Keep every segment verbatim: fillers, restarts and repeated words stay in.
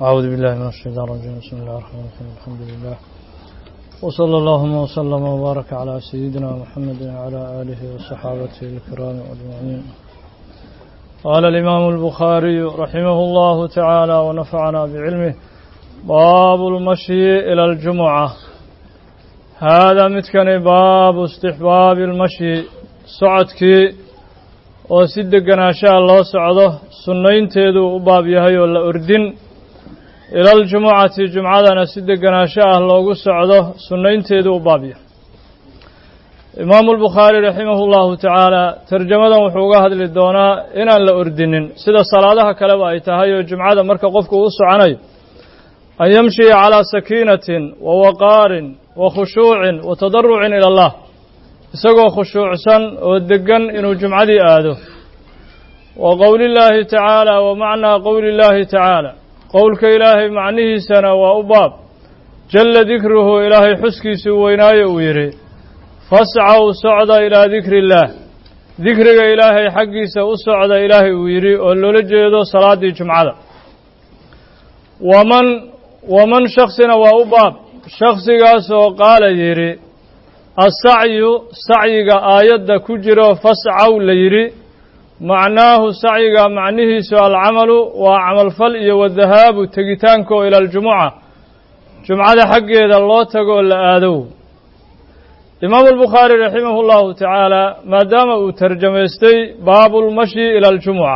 أعوذ بالله من الشيطان الرجيم. بسم الله الرحمن الرحيم. الحمد لله وصلى اللهم وسلم وبارك على سيدنا محمد وعلى آله وصحابته الكرام أجمعين. قال الإمام البخاري رحمه الله تعالى ونفعنا بعلمه: باب المشي إلى الجمعة. هذا متكن باب استحباب المشي سعدك وصدقنا شاء الله سعده سنين تيدو باب يهي ولا أردن إلى الجمعة جمعة صدقنا شاء الله سعده سنين تيدو باب يهي. إمام البخاري رحمه الله تعالى ترجمة وحوقها للدونا إن لا أردن سيدا صلاة كلبا يتهيو جمعة مركا قفك وصعني أن يمشي على سكينة ووقار وخشوع وتضرع إلى الله isagoo khushuucsan oo degan inuu jumcadii aado. wa qowli llaahi tacaala wa macnaa qowli llaahi tacaala qowlka ilaahay macnihiisana waa u baab jalla dikruhu ilaahay xuskiisii weynaayo uu yidhi fascaw socda ilaa dikri illaah dikriga ilaahay xaggiisa u socda ilaahay uu yidhi oo loola jeedo salaaddii jumcada. waman waman shaksina waa u baab shaksigaasoo qaala yidhi asacyu sacyiga aayadda ku jiro fascaw la yidhi macnaahu sacyiga macnihiisu alcamalu waa camalfal iyo wadahaabu tegitaanko ila aljumuca jumcada xaggeeda loo tago oo la aadow. imaamu albukhaari raximahu llahu tacaala maadaama uu tarjamaystay baabulmashi ila aljumuca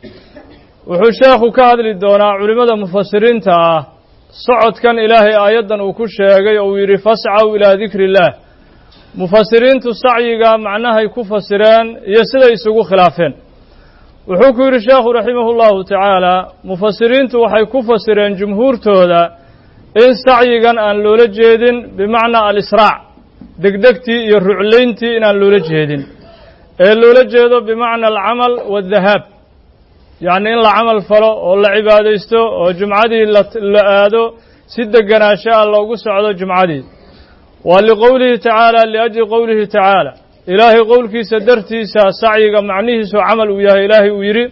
wuxuu sheekhu ka hadli doonaa culimmada mufasiriinta ah socodkan ilaahay aayaddan uu ku sheegay oo uu yidhi fascaw ilaa dikri illaah. mufasiriintu sacyiga macnahay ku fasireen iyo siday isugu khilaafeen. wuxuu ku yidhi sheekhu raximahu llahu tacaala mufasiriintu waxay ku fasireen jumhuurtooda in sacyigan aan loola jeedin bimacnaa alisraac degdegtii iyo ruclayntii inaan loola jeedin ee loola jeedo bimacna alcamal waadahaab yacni in la camal falo oo la cibaadaysto oo jumcadii la aado si deganaansho ah loogu socdo jumcadii. wa liqowlihi tacaala liajli qowlihi tacaala ilaahay qowlkiisa dartiisa sacyiga macnihiisu camal uu yahay ilaahay uu yidhi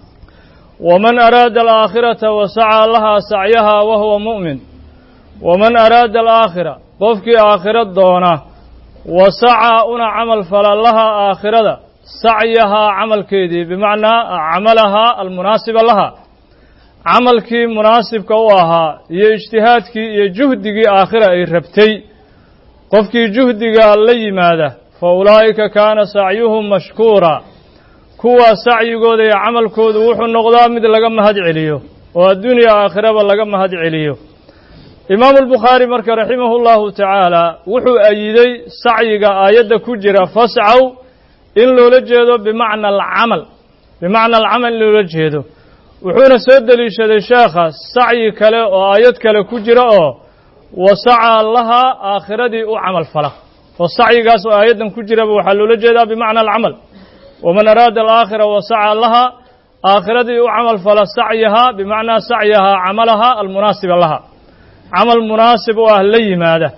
waman araada alaakhirata wasacaa lahaa sacyahaa wa huwa mu'min. waman araada alaakhira qofkii aakhiro doona wasacaa una camal fala lahaa aakhirada sacyahaa camalkeedii bimacnaa camalahaa almunaasiba lahaa camalkii munaasibka u ahaa iyo ijtihaadkii iyo juhdigii aakhira ay rabtay qofkii juhdiga la yimaada fa ulaa'ika kaana sacyuhum mashkuura kuwa sacyigooda iyo camalkoodu wuxuu noqdaa mid laga mahad celiyo oo adduuniya aakhiraba laga mahad celiyo. imaamu albukhaari marka raximahu llahu tacaala wuxuu ayiday sacyiga aayadda ku jira fascaw in loola jeedo bimacna alcamal bimacna alcamal in loola jeedo. wuxuuna soo deliishaday sheekha sacyi kale oo aayad kale ku jira oo wasacaa lahaa aakhiradii u camal fala oo sacyigaas oo aayaddan ku jiraba waxaa loola jeedaa bimacna alcamal. waman araada alaakhira wasacaa lahaa aakhiradii u camal fala sacyahaa bimacnaa sacyahaa camalahaa almunaasiba laha camal munaasib u ah la yimaada.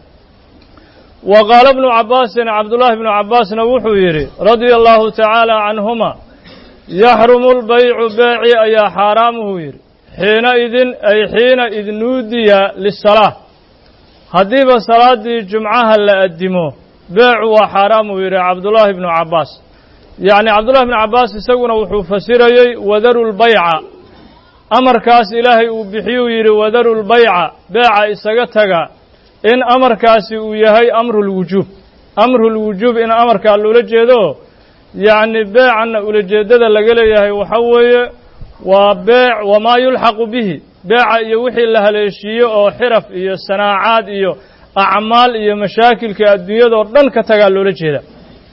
wa qaala bnu cabbaasin cabdullaahi bnu cabbaasna wuxuu yidhi radia allahu tacaala canhuma yaxrumu lbaycu beeci ayaa xaaraamuhu yidhi xiina idin ay xiina id nuudiya lisalaa haddiiba salaaddii jumcaha la addimo beecu waa xaaraam uu yidhi cabdullaahi bnu cabbaas. yacni cabdullahi bnu cabbaas isaguna wuxuu fasirayey wadaru lbayca amarkaas ilaahay uu bixiyuu yidhi wadaru lbayca beeca isaga taga in amarkaasi uu yahay amrulwujuub amrulwujuub in amarkaa loola jeedo yacni beecanna ulajeeddada laga leeyahay waxa weeye waa beec wamaa yulxaqu bihi beeca iyo wixii la haleeshiiyo oo xiraf iyo sanaacaad iyo acmaal iyo mashaakilka adduunyadoo dhan ka tagaa loola jeeda.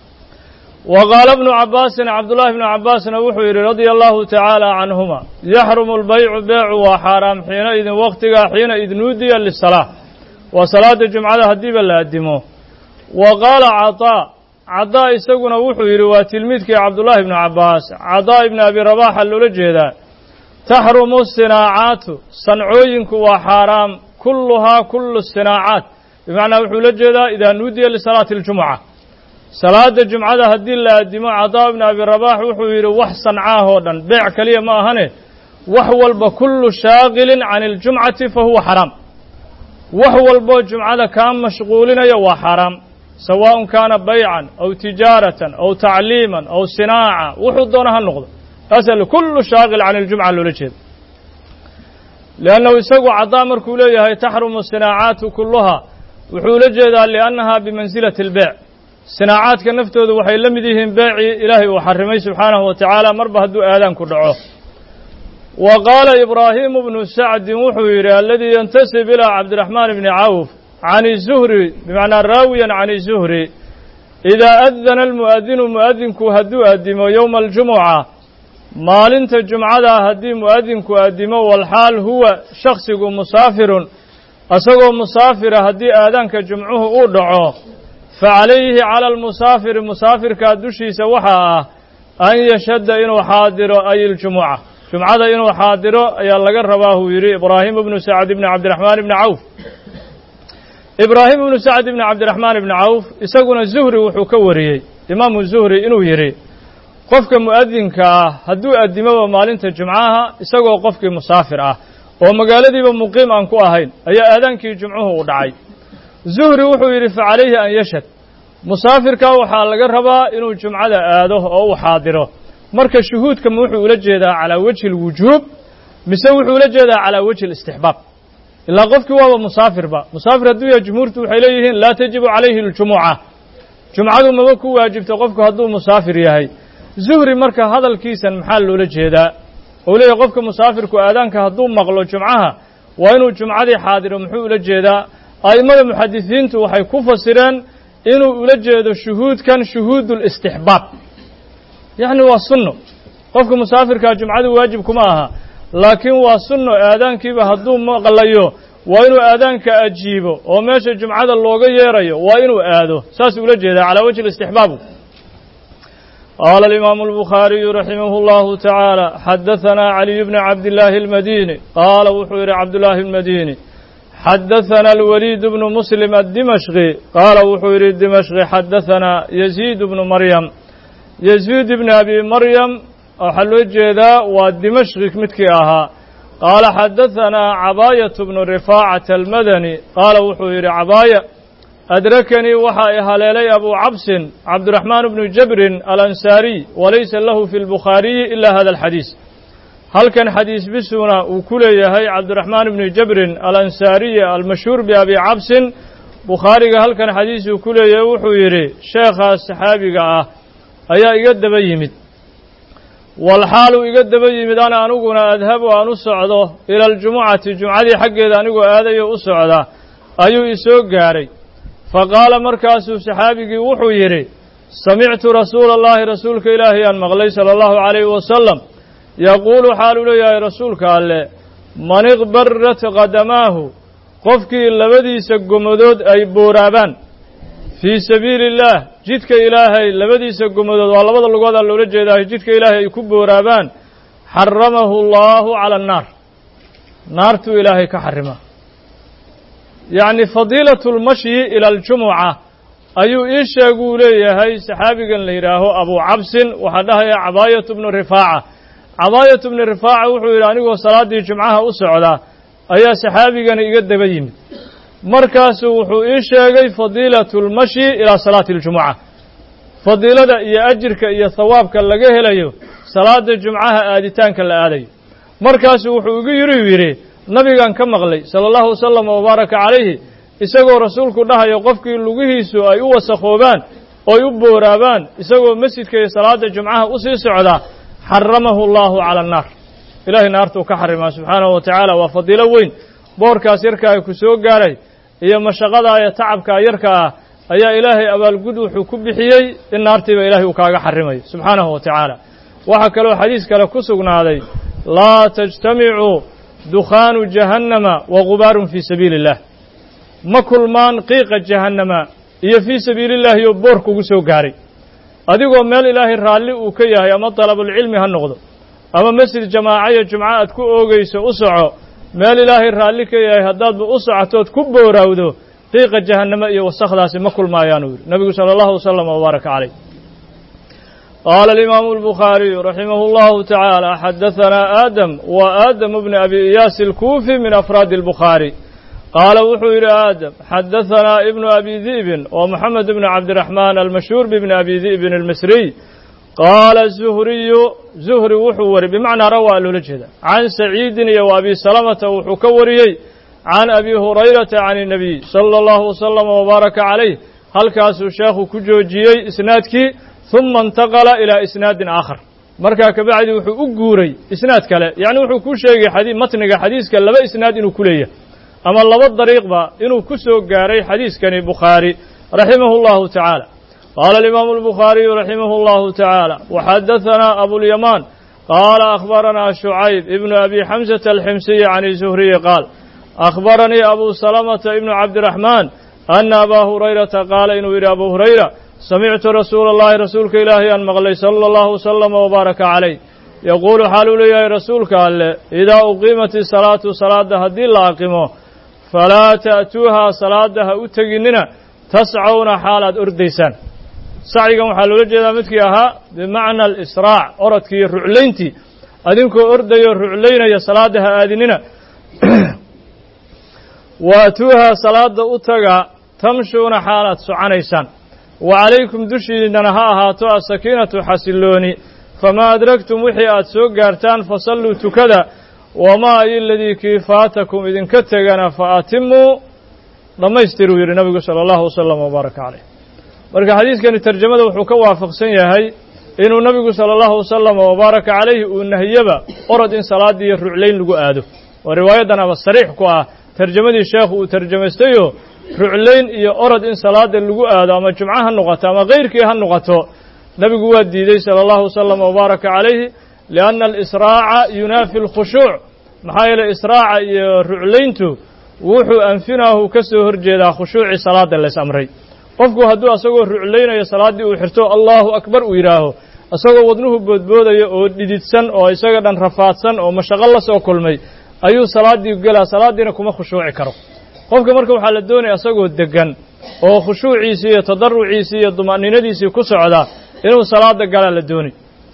wa qaala bnu cabbaasin cabdullaahi bnu cabbaasna wuxuu yidhi radia allahu tacaala canhuma yaxrumu lbaycu beecu waa xaaraam xiina idin waqtigaa xiina id nuudiya lisalaa waa salaada jumcada haddiiba la addimo. wa qaala cataa cadaa isaguna wuxuu yidhi waa tilmiidkii cabdullaahi bnu cabbaas cadaa ibni abi rabaaxa loola jeedaa taxrumu sinaacaatu sancooyinku waa xaaraam kulluhaa kullu sinaacaat bimacnaa wuxuu la jeedaa idaa nuudiya lisalaati aljumuca salaada jumcada haddii la addimo cadaa ibni abi rabaax wuxuu yidhi wax sancaahoo dhan beec keliya ma ahane وحول بكل شاغل عن الجمعة فهو حرام وحول بجمعة كان مشغولين يوا حرام سواء كان بيعا أو تجارة أو تعليما أو صناعة وحضونها النقطة أسأل كل شاغل عن الجمعة لولجد لأنه يسقوا عضامر كلية هي تحرم الصناعات كلها وحولجد لأنها بمنزلة البيع صناعات كنفتوذ وحي لمديهم بيعي إلهي وحرمي سبحانه وتعالى مربه الدو آذان كدعوه وقال إبراهيم بن سعد وحويري الذي ينتسب إلى عبد الرحمن بن عوف عن الزهري بمعنى راويا عن الزهري إذا أذن المؤذن مؤذن كهدو أدم يوم الجمعة مالنت الجمعة هدي مؤذن كأدم والحال هو شخص مسافر أسقو مسافر هدي آذان كجمعه أودعه فعليه على المسافر مسافر كادوشي سوحا أن يشد إنه حاضر أي الجمعة جمعة إنه حاضر أي الله قرباه يري إبراهيم بن سعد بن عبد الرحمن بن عوف إبراهيم بن سعد بن عبد الرحمن بن عوف يسقون الزهري وحكوري إمام الزهري إنه يري قفك مؤذن كا هدو أدمه مالنت الجمعة يسقوا قفك مسافر ومقالدي بمقيم أنكو أهين أي آذانك جمعه ودعي زهري وحو يري فعليه أن يشهد مسافر كا وحا لغا ربا إنه جمعة آده أو حاضره marka shuhuudka wuxuu ula jeedaa ala wajhi alwujub mise wuxuu ula jeedaa ala wajhi alistihbab ila qofkii waa musaafirba musaafir haduu yahay jumhuurtu waxay leeyihiin la tajibu alayhi aljumu'ah jumcadu ma ku waajibto qofku haduu musaafir yahay zuhri marka hadalkiisan maxaa loola jeedaa oo leeyahay qofka musaafirku aadaanka haduu maqlo jumcaha waa inuu jumcadii xaadiro muxuu ula jeedaa aimada muhaddisiintu waxay ku fasireen inuu ula jeedo shuhuudkan shuhuudul istihbab يعني واسنو قفك مسافر كجمعة واجب كماها لكن واسنو آذان كيبه هدو مغليو وإنو آذان كأجيبه وماشي الجمعة اللوغة يريو وإنو آذو ساسو لجهده على وجه الاستحباب قال الإمام البخاري رحمه الله تعالى حدثنا علي بن عبد الله المديني قال وحير عبد الله المديني حدثنا الوليد بن مسلم الدمشقي قال وحير الدمشقي حدثنا يزيد بن مريم يزيد بن أبي مريم أحل جيدا ودمشق متكئها قال حدثنا عباية بن رفاعة المدني قال وحوير عباية أدركني وحا إهلالي أبو عبس عبد الرحمن بن جبر الأنساري وليس له في البخاري إلا هذا الحديث هل كان حديث بسنا وكلي هي عبد الرحمن بن جبر الأنساري المشهور بأبي عبس بخاري هل كان حديث وكلي وحوير شيخ الصحابي ayaa iga daba yimid walxaalu iga daba yimid ana aniguna adhabu aan u socdo ila aljumucati jumcadii xaggeeda anigoo aadayo u socda ayuu isoo gaaray faqaala markaasuu saxaabigii wuxuu yidhi samictu rasuula allahi rasuulka ilaahay aan maqlay sala allahu calayhi wasalam yaquulu xaaluu leeyahay rasuulka alle man iqbarat qadamaahu qofkii labadiisa gomadood ay booraabaan fii sabiili illaah jidka ilaahay labadiisa gomadood waa labada lugooda loola jeedaa jidka ilaahay ay ku booraabaan xaramahu allahu cala annaar naartuu ilaahay ka xarima yacni fadiilatu lmashyi ila aljumuca ayuu ii sheeguu leeyahay saxaabigan la yidhaaho abuu cabsin waxaa dhahaya cabaayatu bnu rifaaca cabaayatu bnu rifaaca wuxuu yidhi anigoo salaaddii jumcaha u socdaa ayaa saxaabigani iga daba yimid markaasuu wuxuu ii sheegay fadiilatu lmashyi ilaa salaati aljumuca fadiilada iyo ajirka iyo thawaabka laga helayo salaada jumcaha aaditaanka la aadayo markaasuu wuxuu igu yidhi yidhi nabigan ka maqlay sala allahu wasalam wabaaraka calayhi isagoo rasuulku dhahayo qofkii lugihiisu ay u wasakhoobaan ooy u booraabaan isagoo masjidka iyo salaada jumcaha u sii socdaa xaramahu allahu cala annaar ilaahay naartuu ka xarimaa subxaanahu wa tacaala waa fadiilo weyn boorkaas yarkaa ku soo gaaray iyo mashaqada iyo tacabka yarka ah ayaa ilaahay abaalgud wuxuu ku bixiyey in naartiiba ilaahay uu kaaga xarimayo subxaanahu wa tacaala waxaa kaloo xadiis kale ku sugnaaday laa tajtamicu dukhaanu jahannama wa gubaarun fii sabiili illah ma kulmaan qiiqa jahannama iyo fii sabiili illahi iyo boor kugu soo gaaray adigoo meel ilaahay raalli uu ka yahay ama dalabulcilmi ha noqdo ama masjid jamaaca iyo jumco aad ku oogayso u soco meel ilaahay raalli ka yahay haddaadba u socotood ku booraawdo qiiqa jahannama iyo wasakdaasi ma kulmaayaanuu yidhi nabigu sala allahu wasalam wabaaraka calayh قال الإمام البخاري رحمه الله تعالى حدثنا آدم وآدم بن أبي إياس الكوفي من أفراد البخاري قال وحير آدم حدثنا ابن أبي ذئب ومحمد بن عبد الرحمن المشهور بابن أبي ذئب المصري قال الزهري زهري وحور بمعنى روى الولجهد عن سعيد وأبي سلمة وحكوري عن أبي هريرة عن النبي صلى الله وسلم وبارك عليه هل كاسو شيخ كجوجي إسنادك ثم انتقل إلى إسناد آخر مركا كبعد وحو أقوري إسناد كلا يعني وحو كوشيغي حديث متنغ حديث كلا با إسناد إنو كلية أما الله بالطريق با إنو كسو قاري حديث كان بخاري رحمه الله تعالى قال الإمام البخاري رحمه الله تعالى وحدثنا أبو اليمان قال أخبرنا شعيب ابن أبي حمزة الحمصي عن الزهري قال أخبرني أبو سلمة ابن عبد الرحمن أن أبا هريرة قال إنو إلى أبو هريرة سمعت رسول الله رسولك إلهي أن مغلي صلى الله وسلم وبارك عليه يقول حال لي يا رسولك إذا أقيمت الصلاة صلاة هدي الله أقيمه فلا تأتوها صلاة أتقننا تسعون حالة أرديسان سعيكم حال لجدا متكيها بمعنى الإسراع أردكي الرعلينتي أدنكو أردي الرعلين يا صلاة آذننا وأتوها صلاة أتقى تمشون حالة سعنيسان وعليكم دشينا ها هاتو السكينة حسلوني فما أدركتم وحيات سوق قارتان فصلوا تكذا وما الذي كيفاتكم إذن كتغنا فأتموا لما يستروا يري النبي صلى الله وسلم وبارك عليه marka xadiiskan tarjumada wuxuu ka waafaqsan yahay inuu nabigu sallallahu alayhi wasallam wa baraka alayhi uu nahiyaba orad in salaadii rucleyn lagu aado oo riwaayadan aba sariix ku ah tarjumadii sheekhu uu tarjumaystayo rucleyn iyo orad in salaada lagu aado ama jumcaha noqoto ama qeyrkii ha noqoto nabigu waa diiday sallallahu alayhi wasallam wa baraka alayhi lianna al-israa'a yunafi al-khushu' maxaa yeelay israa'a iyo rucleyntu wuxuu anfinahu ka soo horjeedaa khushuuci salaada la amray qofku hadduu asagoo rucleynayo salaadii uu xirto Allahu akbar uu yiraaho asagoo wadnuhu boodboodayo oo dhididsan oo isaga dhan rafaadsan oo mashaqo la soo kulmay ayuu salaadii galaa salaadiina kuma khushuuci karo qofka marka waxa la doonayaa asagoo degan oo khushuuciisa iyo tadarruciisa iyo dumaninadiisa ku socda inuu salaada gala la doonay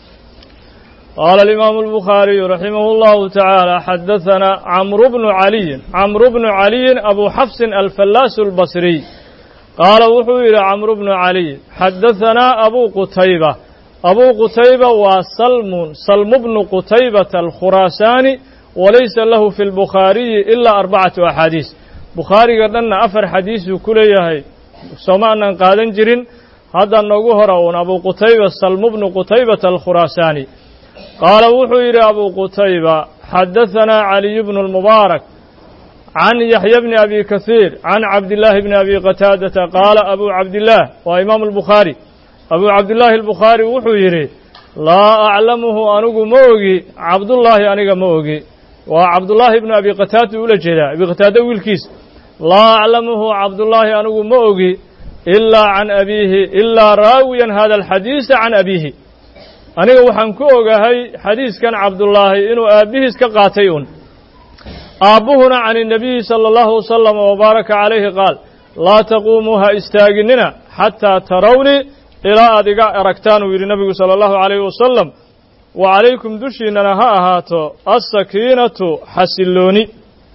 قال الإمام البخاري رحمه الله تعالى حدثنا عمرو بن علي عمرو بن علي أبو حفص الفلاس البصري قال وحويل عمرو بن علي حدثنا أبو قتيبة أبو قتيبة وسلم سلم بن قتيبة الخراساني وليس له في البخاري إلا أربعة أحاديث بخاري قدنا أفر حديث كليه سمعنا قادن جرين هذا النجوهر أبو قتيبة سلم بن قتيبة الخراساني قال وحويل أبو قتيبة حدثنا علي بن المبارك عن يحيى بن أبي كثير عن عبد الله بن أبي قتادة قال أبو عبد الله وإمام البخاري أبو عبد الله البخاري وحويري لا أعلمه أنه موغي عبد الله أنه موغي وعبد الله بن أبي قتادة أولى جدا أبي قتادة والكيس لا أعلمه عبد الله أنه موغي إلا عن أبيه إلا راويا هذا الحديث عن أبيه أنه وحنكوغا هاي حديث كان عبد الله إنه أبيه كقاتيون أبوهنا عن النبي صلى الله عليه وسلم وبارك عليه قال لا تقوموها استاغننا حتى تروني إلى أدقاء ركتان ويري النبي صلى الله عليه وسلم وعليكم دشيننا هاتو السكينة حسلوني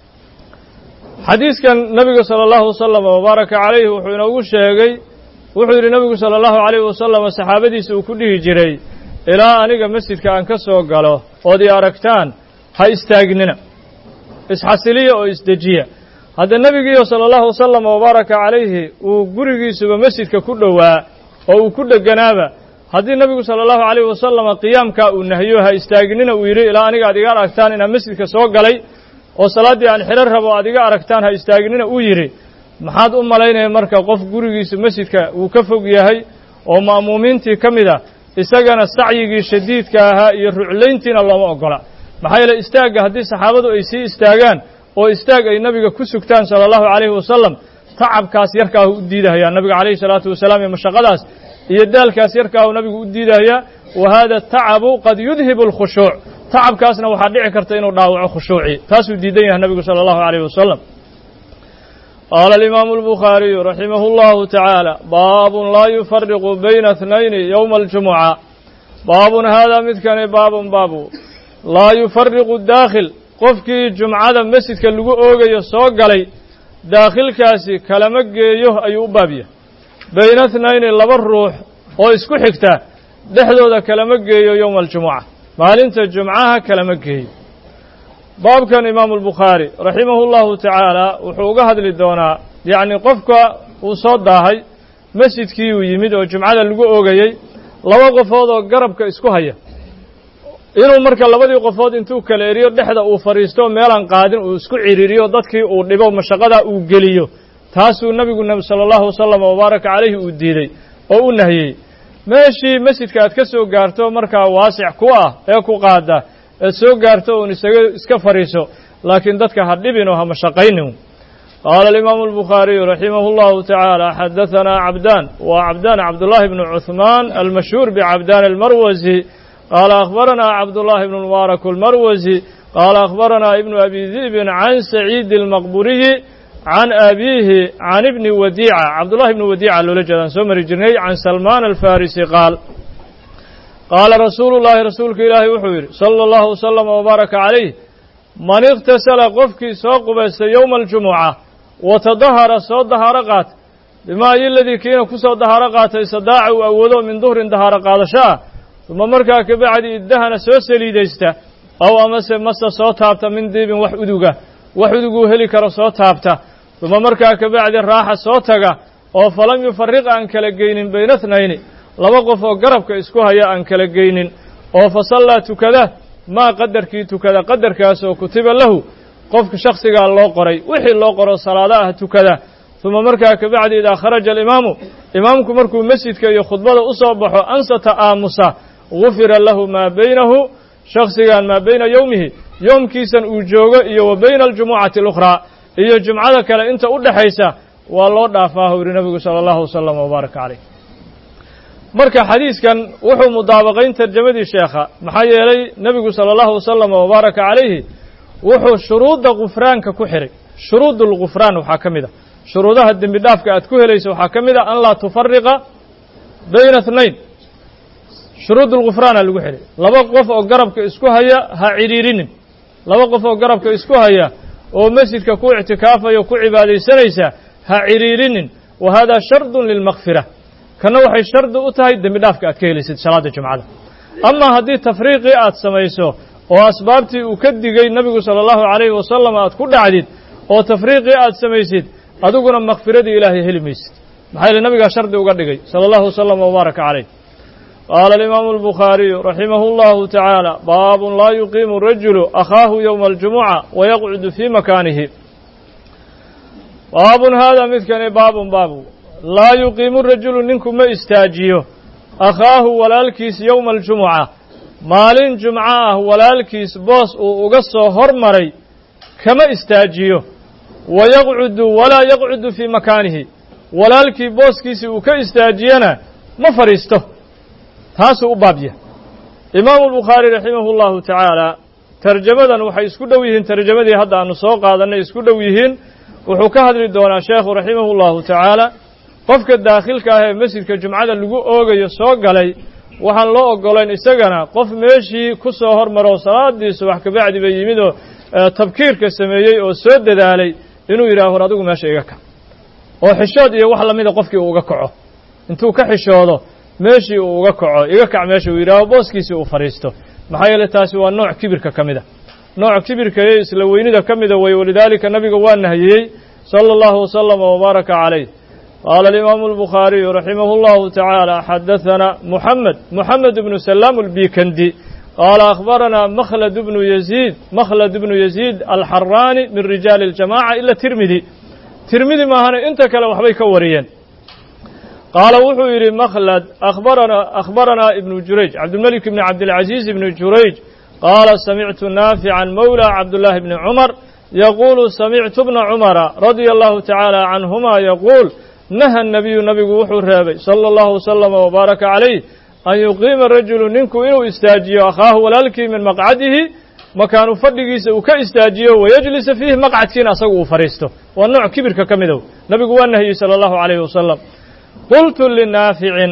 حديث كان النبي صلى الله عليه وسلم وبارك عليه وحين أقول شيئا وحير النبي صلى الله عليه وسلم وصحابتي سوكله جري إلى أنك مسجد كان كسو قالوا ودي أركتان ها استاغننا isxasiliya oo isdejiya hadda nabiga sallallahu alayhi wasallam wa baraka alayhi uu gurigiisuba masjidka ku dhawaa oo uu ku dhaganaaba hadii nabigu sallallahu alayhi wasallam qiyaamka uu nahiyo ha istaagnina uu yiri ilaa aniga adiga aragtaan in masjidka soo galay oo salaadii aan xirar rabo adiga aragtaan ha istaagnina uu yiri maxaad u malaynay marka qof gurigiisa masjidka uu ka fog yahay oo maamuumintii kamida isagana sacyigii shadiidka ahaa iyo rucleyntiina looma ogola maxaa yeelay istaaga haddii saxaabadu ay sii istaagaan oo istaag ay nabiga ku sugtaan sallallahu alayhi wasallam tacabkaas yarkaa u diidaya nabiga alayhi salaatu wasalaam iyo mashaqadaas iyo daalkaas yarkaa uu nabigu u diidaya wa hada ta'abu qad yudhibu al-khushu' tacabkaasna waxa dhici karta inuu dhaawaco khushuuci taas uu diidan yahay nabigu sallallahu alayhi wasallam قال الإمام البخاري رحمه الله تعالى باب لا يفرق بين اثنين يوم الجمعة باب هذا مثكن باب باب لا يفرق الداخل qofkii jumcada masjidka lagu oogayo soo galay daakhilkaasi kalama geeyo ayuu u baab yahay bayna ithnayni laba ruux oo isku xigta dhexdooda kalama geeyo yowm aljumuca maalinta jumcaha kalama geeyo baabkan imaamu albukhaari raximahu llahu tacaala wuxuu uga hadli doonaa yacni qofka uu soo daahay masjidkii uu yimid oo jumcada lagu oogayey laba qofood oo garabka isku haya inuu marka labadii qofood intuu kala eriyo dhexda uu fadhiisto meelaan qaadin uu isku ciriiriyo dadkii uu dhibo mashaqada uu geliyo taasuu nabigu nabi sala allahu wasalam wabaaraka calayhi uu diiday oo u nahiyey meeshii masjidka aad ka soo gaarto markaa waasic ku ah ee ku qaada ee soo gaarto uun isaga iska fadhiiso laakiin dadka ha dhibin oo ha mashaqaynin qaala alimaamu albukhaariyu raximahu llahu tacaala xadahanaa cabdaan waa cabdaan cabdullaahi bnu cuhmaan almashhuur bicabdaan almarwasi قال أخبرنا عبد الله بن المبارك المروزي قال أخبرنا ابن أبي ذئب عن سعيد المقبوري عن أبيه عن ابن وديعة عبد الله بن وديعة لولجة سمر الجني عن سلمان الفارسي قال قال رسول الله رسولك إلهي وحوير صلى الله وسلم وبارك عليه من اغتسل قفك سوق بس يوم الجمعة وتظهر صوت دهارقات بما الذي كان كسو دهارقات يصداع أوله من ظهر دهارقات شاء ثم markaa ka bacdi iddahana soo saliidaysta aw amase masa soo taabta min diibin wax uduga wax uduguu heli karo soo taabta uma markaa ka bacdi raaxa soo taga oo falam yufariq aan kala geynin bayna ithnayni laba qof oo garabka isku haya aan kala geynin oo fasallaa tukada maa qadarkii tukada qadarkaas oo kutiba lahu qofka shakhsigaa loo qoray wixii loo qoro salaada ah tukada uma markaa ka bacdi idaa kharaja alimaamu imaamku markuu masjidka iyo khudbada u soo baxo ansata aamusa gufira lahu maa baynahu shakhsigan maa bayna yowmihi yoomkiisan uu joogo iyo wa bayna aljumucati alukhraa iyo jumcada kale inta u dhexaysa waa loo dhaafaa huu yidhi nabigu sala allahu wasalam wabaaraka calayh marka xadiiskan wuxuu mudaabaqayn tarjamadii sheekha maxaa yeelay nebigu sala allahu wasalam wabaaraka calayhi wuxuu shuruudda gufraanka ku xihay shuruud lgufraan waxaa ka mid a shuruudaha dembi dhaafka aad ku helayso waxaa ka mid a an laa tufariqa bayna اثnayn shuruud اlgufraana lagu xidhay laba qof oo garabka isku haya ha cidhiirinin laba qof oo garabka isku haya oo masjidka ku ictikaafayo ku cibaadaysanaysa ha cidhiirinin wa hada shardu lilmakfira kana waxay shardi u tahay dembi dhaafka aad ka helaysid salaada jumcada ama haddii tafriiqii aad samayso oo asbaabtii uu ka digay nebigu salى اllahu عalayhi wasalam aad ku dhacdid oo tafriiqii aad samaysid adiguna makfiradii ilaahay heli maysid maxaa yeele nabigaa shardi uga dhigay sala allahu wasalam wabaaraka calayh qaala alimaamu albukhaariyu raximahu llahu tacaala baabun laa yuqiimu rajulu akhaahu yowma aljumuca wayaqcudu fii makaanihi baabun haadaa midkani baabun baabu laa yuqiimu rajulu ninku ma istaajiyo akhaahu walaalkiis yowma aljumuca maalin jumco ah walaalkiis boos uu uga soo hormaray kama istaajiyo wayaqcudu walaa yaqcudu fii makaanihi walaalkii booskiisii uu ka istaajiyana ma fadhiisto taasuu u baabya imaamu albukhaari raximahu llahu tacaala tarjamadan waxay isku dhow yihiin tarjamadii hadda aanu soo qaadannay isku dhow yihiin wuxuu ka hadli doonaa sheekhu raximahu llahu tacaala qofka daakhilka ah ee masjidka jumcada lagu oogayo soo galay waxaan loo oggolayn isagana qof meeshii ku soo hormaro salaadii subax kabacdi bay yimid oo tabkiirka sameeyey oo soo dadaalay inuu yidhaho hor adigu meesha iga kac oo xishood iyo wax lamida qofkii uu uga kaco intuu ka xishoodo meeshii uu uga kaco iga kac meesha uu yidhaaho booskiisii uu fadhiisto maxaa yeele taasi waa nooc kibirka ka mida nooc kibirka iyo isla weynida ka mida way walidaalika nabiga waa nahiyey sala allahu wasalama wabaaraka calayh qaala alimaamu albukhaariyu raximahu llahu tacaala xadathana muxamed muxamed ibnu salaam albikandi qaala akhbaranaa makhlad bnu yaziid makhlad ibnu yaziid alxaraani min rijaali اljamaca ila tirmidi tirmidi maahane inta kale waxbay ka wariyeen qaala wuxuu yidhi makhlad akhbaranaa akhbaranaa ibnu jurayj cabdilmelik ibni cabdilcaziiz ibni jurayj qaala samictu naafican mawla cabdullaahi bni cumar yaquulu samictu bna cumara radia allahu tacaala canhuma yaquul naha nabiyu nabigu wuxuu reebay sala allahu wasalama wabaaraka calayh an yuqiima rajulu ninku inuu istaajiyo akhaahu walaalkii min maqcadihi makaanu fadhigiisa uu ka istaajiyo wayajlisa fiihi maqcadkiina asagu uu fadhiisto waa nooc kibirka ka midow nabigu waa nahiyey sala allahu calayhi wasalam qultu linaaficin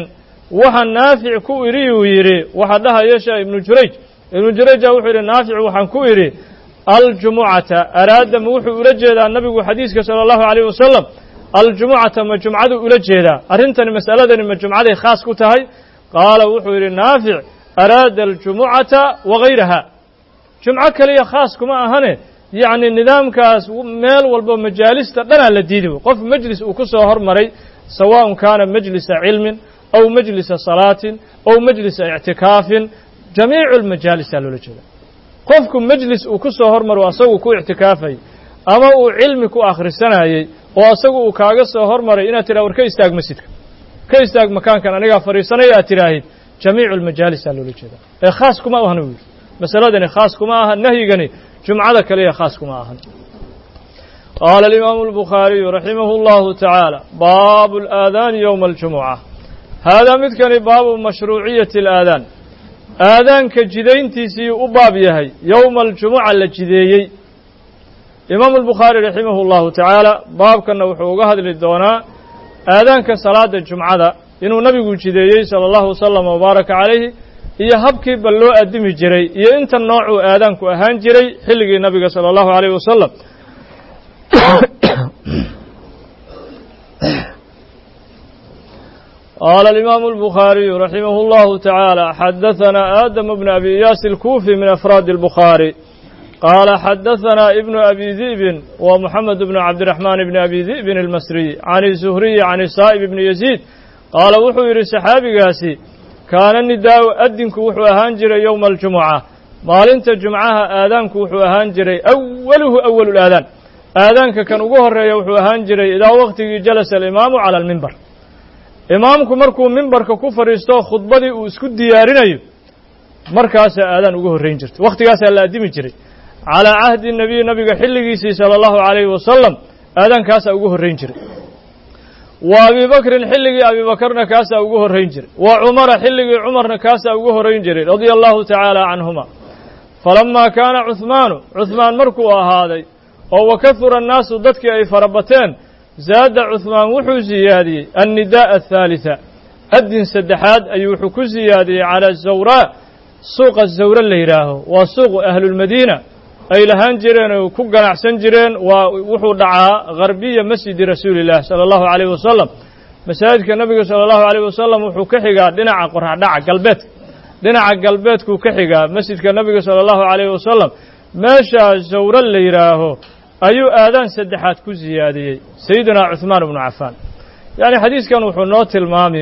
waxa naafic ku iri uu yidhi waxa dhahaya sheekh ibnu jurayj ibnu jurayja wuxuu yidhi naafic waxaan ku idhi aljumucata araada ma wuxuu ula jeedaa nabigu xadiiska sala allahu calayh wasalam aljumucata ma jumcadu ula jeedaa arrintani mas'aladani ma jumcaday khaas ku tahay qaala wuxuu yidhi naafic araada aljumucata wagayraha jumco kaliya khaas kuma ahane yacni nidaamkaas meel walbo majaalista dhanaa la diiday qof majlis uu ku soo hormaray sawaaءun kaana majlisa cilmin aw majlisa salaatin aw majlisa ictikaafin jamiicu lmajaalisaa loola jeeda qofku majlis uu ku soo hormaro asagu ku ictikaafay ama uu cilmi ku akhrisanayey oo asagu uu kaaga soo hormaray inaad tidhah war ka istaag masjidka ka istaag makaankan anigaa fadhiisanaya aad tidhaahid jamiicu lmajaalisaa loola jeeda ee khaas kuma ahan u yidhi masaladani khaas kuma aha nahyigani jumcada kaliya khaas kuma ahan qaala alimaamu albukhaariyu raximahu allahu tacaala baabu alaadaani yowma aljumuca haadaa midkani baabu mashruuciyati alaadaan aadaanka jidayntiisii u baab yahay yowma aljumuca la jideeyey imaamu albukhaari raximahu allahu tacaala baabkanna wuxuu uga hadli doonaa aadaanka salaada jumcada inuu nabigu jideeyey sala allahu wasalam wabaaraka calayhi iyo habkii bal loo addimi jiray iyo inta noocuu aadaanku ahaan jiray xilligii nabiga sala allahu calayh wasalam qaala alimaamu albukhaariyu raximah allahu tacaala xadahanaa aadam bnu abi iyaas alkuufi min afraadi albukhaari qaala xadahanaa ibnu abi di'bin wa moxamed bnu cabdiraxmaan bni abi di'bin almasriy can zuhriyi can saa'ib bni yaziid qaala wuxuu yidhi saxaabigaasi kaana nidaa'u addinku wuxuu ahaan jiray yowma aljumuca maalinta jumcaha aadaanku wuxuu ahaan jiray awaluhu awalu laadaan aadaanka kan ugu horeeya wuxuu ahaan jiray idaa waqtigii jalasa alimaamu cala almimbar imaamku markuu mimbarka ku fadhiisto khudbadii uu isku diyaarinayo markaasaa aadaan ugu horrayn jirtay waktigaasaa la addimi jiray calaa cahdi nabiy nabiga xilligiisii sala allahu calayhi wasalam aadaankaasaa ugu horrayn jiray wa abi bakrin xilligii abi bakarna kaasaa ugu horrayn jiray wa cumara xilligii cumarna kaasaa ugu horrayn jiray radia allahu tacaala canhuma falamaa kaana cuhmaanu cuhmaan markuu ahaaday oo wakahura annaasu dadkii ay farabateen zaada cuhmaan wuxuu siyaadiyey annidaa'a athaalita addin saddexaad ayuu wuxuu ku siyaadiyey calaa zawraa suuqa zawre la yidhaaho waa suuqu ahlulmadiina ay lahaan jireen oo ku ganacsan jireen waa wuxuu dhacaa garbiya masjidi rasuuli illah sala allahu calayhi wasalam masaajidka nabiga sala allahu calayh wasalam wuxuu ka xigaa dhinaca qoraxdhaca galbeedka dhinaca galbeedkuu ka xigaa masjidka nabiga sala allahu calayhi wasalam meeshaa zawre la yidhaaho ayuu aadaan saddexaad ku siyaadiyey sayidina cuhmaan ibnu cafaan yacni xadiiskan wuxuu noo tilmaami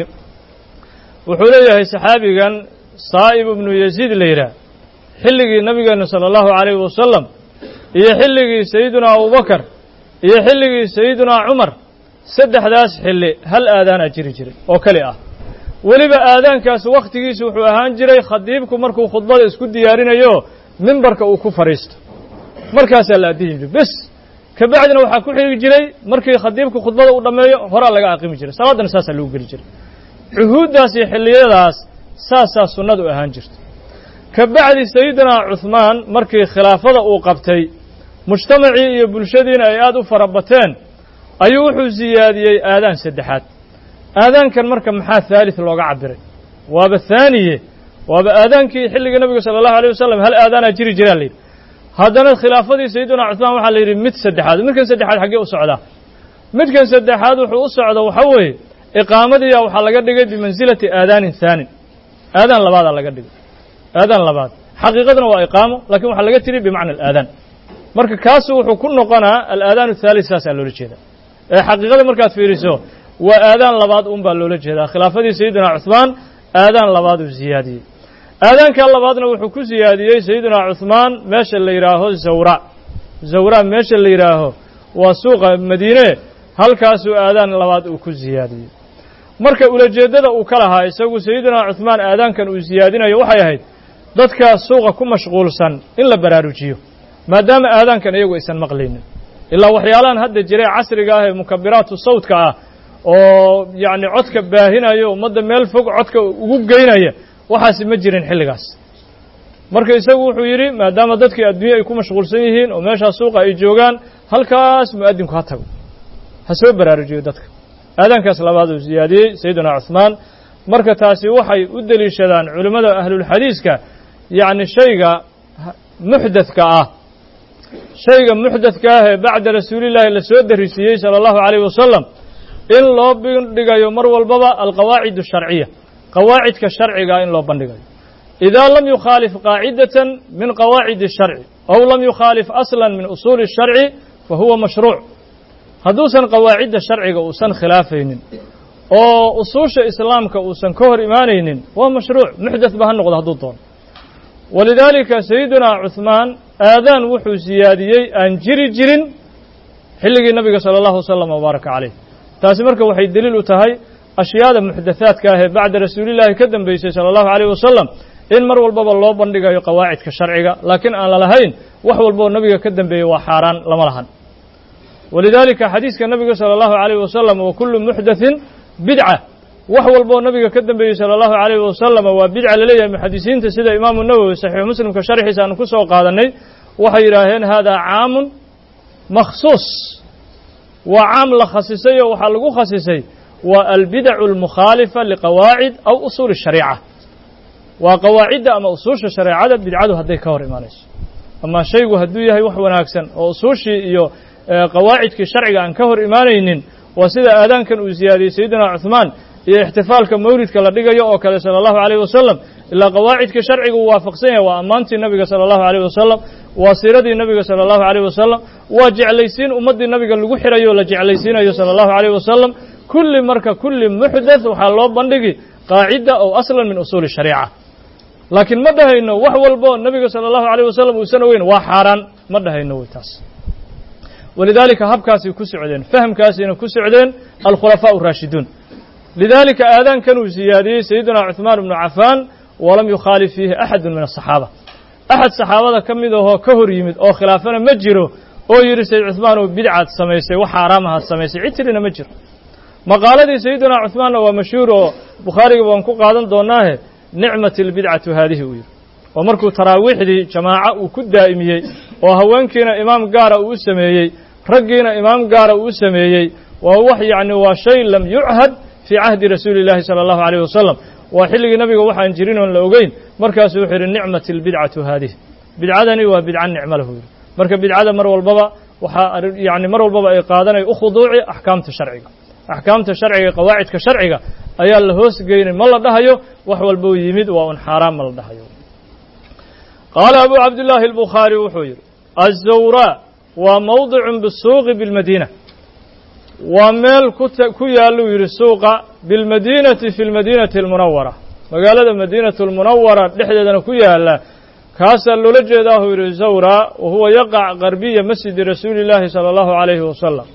wuxuu leeyahay saxaabigan saa'ib ibnu yaziid la yidhaah xilligii nabigeena sala allahu calayhi wasalam iyo xilligii sayidina abubakar iyo xilligii sayidina cumar saddexdaas xilli hal aadaanaa jiri jiray oo keli ah weliba aadaankaas wakhtigiisa wuxuu ahaan jiray khadiibku markuu khudbada isku diyaarinayo mimbarka uu ku fadhiisto markaasaa la addimi jiray bes ka bacdina waxaa ku xigi jiray markii khadiibku khudbada uu dhammeeyo horaa laga aqimi jiray salaaddana saasaa lagu geli jiray cuhuuddaas iyo xilliyadaas saasaa sunnadu ahaan jirta ka bacdi sayidina cuhmaan markii khilaafada uu qabtay mujtamacii iyo bulshadiina ay aad u fara bateen ayuu wuxuu siyaadiyey aadaan saddexaad aadaankan marka maxaa haalid looga cabiray waaba haaniye waaba aadaankii xilligii nabiga sala allahu alayh wasalam hal aadaanaa jiri jiraa layidhi haddana khilaafadii sayidina cuhmaan waxaa la yidhi mid saddexaad midkan saddexaad xaggee u socdaa midkan saddexaad wuxuu u socda waxaa weeye iqaamadiiya waxaa laga dhigay bimansilati aadaanin haanin aadaan labaadaa laga dhigay aadaan labaad xaqiiqaduna waa iqaamo lakiin waxaa laga tiri bimacna alaadaan marka kaasu wuxuu ku noqonaa alaadaan athaalid saasaa loola jeedaa ee xaqiiqada markaad fiiriso waa aadaan labaad un baa loola jeedaa khilaafadii sayidina cuhmaan aadaan labaad uu siyaadiyey aadaankaa labaadna wuxuu ku siyaadiyey sayidina cuhmaan meesha la yidhaaho zawra zawra meesha la yidhaaho waa suuqa madiine halkaasuu aadaan labaad uu ku siyaadiyey marka ulajeeddada uu ka lahaa isagu sayidina cuhmaan aadaankan uu siyaadinayo waxay ahayd dadka suuqa ku mashquulsan in la baraarujiyo maadaama aadaankan iyagu aysan maqlaynin ilaa waxyaalahan hadda jiray casriga ah ee mukabiraatu sawdka ah oo yacni codka baahinayo ummadda meel fog codka ugu geynaya waxaasi ma jirin xilligaas marka isagu wuxuu yidhi maadaama dadkii adduunye ay ku mashquulsan yihiin oo meeshaa suuqa ay joogaan halkaas mu'adinku ha tago ha soo baraarujiyo dadka aadaankaas labaad uu siyaadiyey sayidina cuhmaan marka taasi waxay u deliishadaan culimmada ahlulxadiiska yacni shayga muxdadka ah shayga muxdadka ah ee bacda rasuulillaahi la soo darisiiyey sala allahu calayhi wasalam in loo bandhigayo mar walbaba alqawaacid asharciya qawaacidka sharciga in loo bandhigayo idaa lam yukhaalif qaacidatan min qawaacid asharci aw lam yukhaalif aslan min usuuli asharci fa huwa mashruuc hadduusan qawaacidda sharciga uusan khilaafaynin oo usuusha islaamka uusan ka hor imaanaynin waa mashruuc muxdath ba ha noqdo hadduu doono walidaalika sayidunaa cuhmaan aadaan wuxuu siyaadiyey aan jiri jirin xilligii nabiga sala allahu wasalam wabaaraka caleyh taasi marka waxay deliil u tahay ashyaada muxdathaadka ah ee bacda rasuulillaahi ka dambeysay sala allahu calayh wasalam in mar walbaba loo bandhigayo qawaacidka sharciga laakiin aan la lahayn wax walboo nabiga ka dambeeyey waa xaaraan lama lahan walidaalika xadiiska nabiga sala allahu calayh wasalam wa kullu muxdathin bidca wax walboo nabiga ka dambeeyey sala allahu calayh wasalam waa bidca laleeyahay muxadisiinta sida imaamu nawowi saxiixu muslimka sharxiisa aanu ku soo qaadannay waxay yidhaaheen haadaa caamun makhsuus waa caam la khasisay oo waxaa lagu khasisay waa albidacu almukhaalifa liqawaacid aw usuuli shariica waa qawaacidda ama usuusha shareecada bidcadu hadday ka hor imaanayso ama shaygu hadduu yahay wax wanaagsan oo usuushii iyo qawaacidkii sharciga aan ka hor imaanaynin waa sida aadaankan uu siyaadiyey sayidina cuhmaan iyo ixtifaalka mawlidka la dhigayo oo kale sala allahu calayh wasalam ilaa qawaacidka sharciga uu waafaqsan yahay waa ammaantii nabiga sala allahu calayh wasalam waa siiradii nabiga sala allahu calayh wasalam waa jeclaysiin ummaddii nabiga lagu xirayo o la jeclaysiinayo sala allahu calayh wasalam kulli marka kulli muxdath waxaa loo bandhigi qaacida oo aslan min usuuli shariica laakiin ma dhahayno wax walbo nabiga sala allahu calayh wasalam uusan ogeyn waa xaaraan ma dhahayno wey taas walidaalika habkaasay ku socdeen fahamkaasayna ku socdeen alkhulafaa araashiduun lidaalika aadaankan uu siyaadiyey sayidina cuhmaan ibnu cafaan walam yukhaalif fiihi axadu min asaxaaba axad saxaabada ka mid ahoo ka hor yimid oo khilaafana ma jiro oo yidhi sayid cuhmaan oo bidcaad samaysay wax xaaraamahaad samaysay cid tirina ma jiro maqaaladii sayidina cuhmaanna waa mashhuur oo bukhaariga waan ku qaadan doonaahe nicmat albidcatu haadihi uu yidhi oo markuu taraawiixdii jamaaco uu ku daa'imiyey oo haweenkiina imaam gaara uu u sameeyey raggiina imaam gaara uu u sameeyey waa wax yacni waa shay lam yuchad fii cahdi rasuuli illaahi sala allahu calayh wasalam waa xilligii nabiga waxaan jirin oon la ogeyn markaasuu wuxuu yidhi nicmat albidcatu haadihi bidcadani waa bidca nicmo lahu yidhi marka bidcada mar walbaba waxaa yacni mar walbaba ay qaadanay u khuduuci axkaamta sharciga axkaamta sharciga qawaacidka sharciga ayaa la hoos geynay ma la dhahayo wax walbou yimid waa un xaaraan ma la dhahayo qaala abu cabdillaahi albukhaari wuxuu yidhi azawraa waa mawdicun bisuuqi bilmadiina waa meel ku yaalluu yidhi suuqa bilmadiinati fi lmadiinati almunawara magaalada madiinatu almunawara dhexdeedana ku yaalla kaasaa loola jeedaahu yidhi zawraa wa huwa yaqac qarbiya masjidi rasuuli illaahi sala allahu calayhi wasalam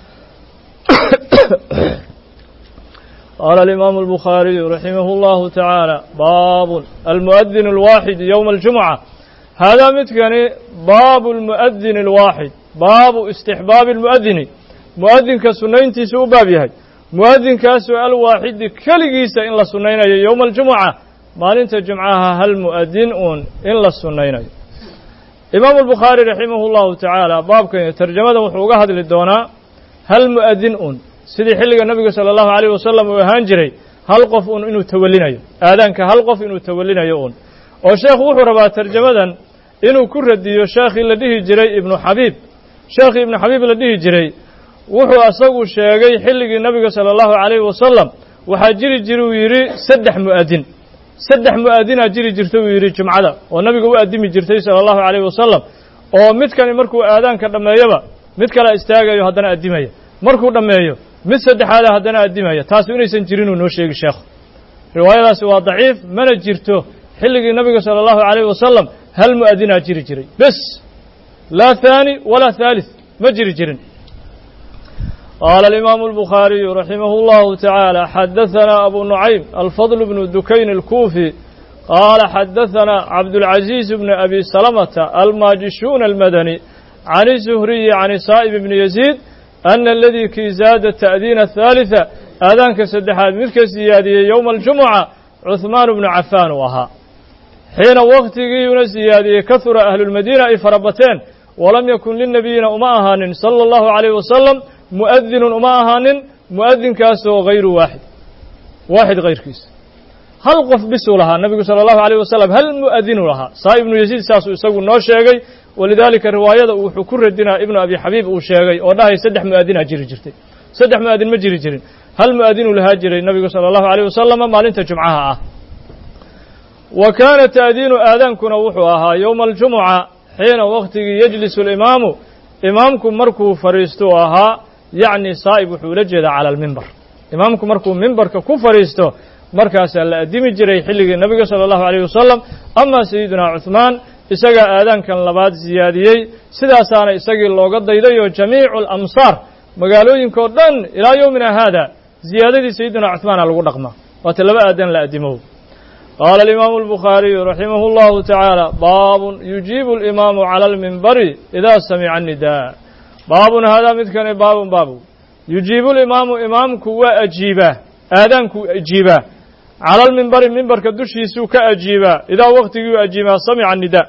qaala alimaamu albukhaariyu raximah allahu tacaala baabun almu'adin alwaaxid yowma aljumuca haadaa midkani baabu almu'adin alwaaxid baabu istixbaabi almu'adini mu'adinka sunnayntiisa u baab yahay mu'adinkaasoo alwaaxidi keligiisa in la sunnaynayo yowma aljumuca maalinta jumcaha hal mu'adin uun in la sunnaynayo imaamu albukhaari raximah allahu tacaala baabkan tarjamadan wuxuu uga hadli doonaa hal mu'adin uun sidii xilliga nabiga sala allahu calayh wasalam uu ahaan jiray hal qof uun inuu tawallinayo aadaanka hal qof inuu tawallinayo uun oo sheekhu wuxuu rabaa tarjamadan inuu ku radiyo sheekhii la dhihi jiray ibnu xabiib sheekhii ibnu xabiib la dhihi jiray wuxuu asagu sheegay xilligii nabiga sala allahu calayhi wasalam waxaa jiri jira uu yidhi saddex mu'adin saddex mu'adinaa jiri jirta uu yidhi jumcada oo nabiga u addimi jirtay sala allahu calayhi wasalam oo midkani markuu aadaanka dhammeeyaba mid kala istaagayo haddana addimaya markuu dhammeeyo mid saddexaada haddana addimaya taasu inaysan jirinuu noo sheegi sheekhu riwaayadaasi waa daciif mana jirto xilligii nabiga sala allahu calayhi wasalam hal mu'adinaa jiri jiray bes laa haani walaa haalith ma jiri jirin qaala alimaamu albukhaariyu raximah allahu tacaala xadahanaa abu nucaym alfadl bnu dukayn alkuufi qaala xadahanaa cabdulcaziiz bni abi salamata almaajishuun almadani can zuhriyi can saa'ib bni yaziid ana aladii kii zaada ta'diina ahaalitha aadaanka saddexaad midka siyaadiyey yowma aljumuca cuhmaanu bnu cafaan uu ahaa xiina wakhtigiiuna siyaadiyey kahura ahlulmadiina ay farabateen walam yakun linabiyina uma ahaanin sala allahu calayh wasalam mu'adinun uma ahaanin mu'adinkaasoo hayru waaxid waaxid hayrkiisa hal qof bisuu lahaa nabigu sala allahu alayh wasalam hal mu'adinu lahaa saa ibnu yaziid saasuu isagu noo sheegay walidaalika riwaayada wuxuu ku radinaa ibnu abi xabiib uu sheegay oo dhahay saddex mu'adinaa jiri jirtay saddex mu'adin ma jiri jirin hal mu'adinuu lahaa jiray nabigu sala allahu alayh wasalama maalinta jumcaha ah wa kaana ta'diinu aadaankuna wuxuu ahaa yowma aljumuca xiina waktigii yejlisu alimaamu imaamku markuu fadhiisto ahaa yacni saa'ib wuxuu ula jeedaa cala almimbar imaamku markuu mimbarka ku fadhiisto markaasaa la addimi jiray xilligii nabiga sala allahu alayh wasalam amaa sayidunaa cuhmaan isagaa aadaankan labaad siyaadiyey sidaasaana isagii looga daydayoo jamiicu alamsaar magaalooyinkao dhan ilaa yowmina haada ziyaadadii sayidunaa cuhmaana lagu dhaqmaa waata laba aadan la addimow qaala alimaamu albukhaariyu raximahu allahu tacaala baabun yujiibu alimaamu cala almimbari idaa samica annidaa baabun haadaa midkani baabun baabu yujiibu alimaamu imaamku waa ajiibaa aadaankuu ajiibaa cala almimbari mimbarka dushiisuu ka ajiibaa idaa waktigii u ajiibaa samica annidaa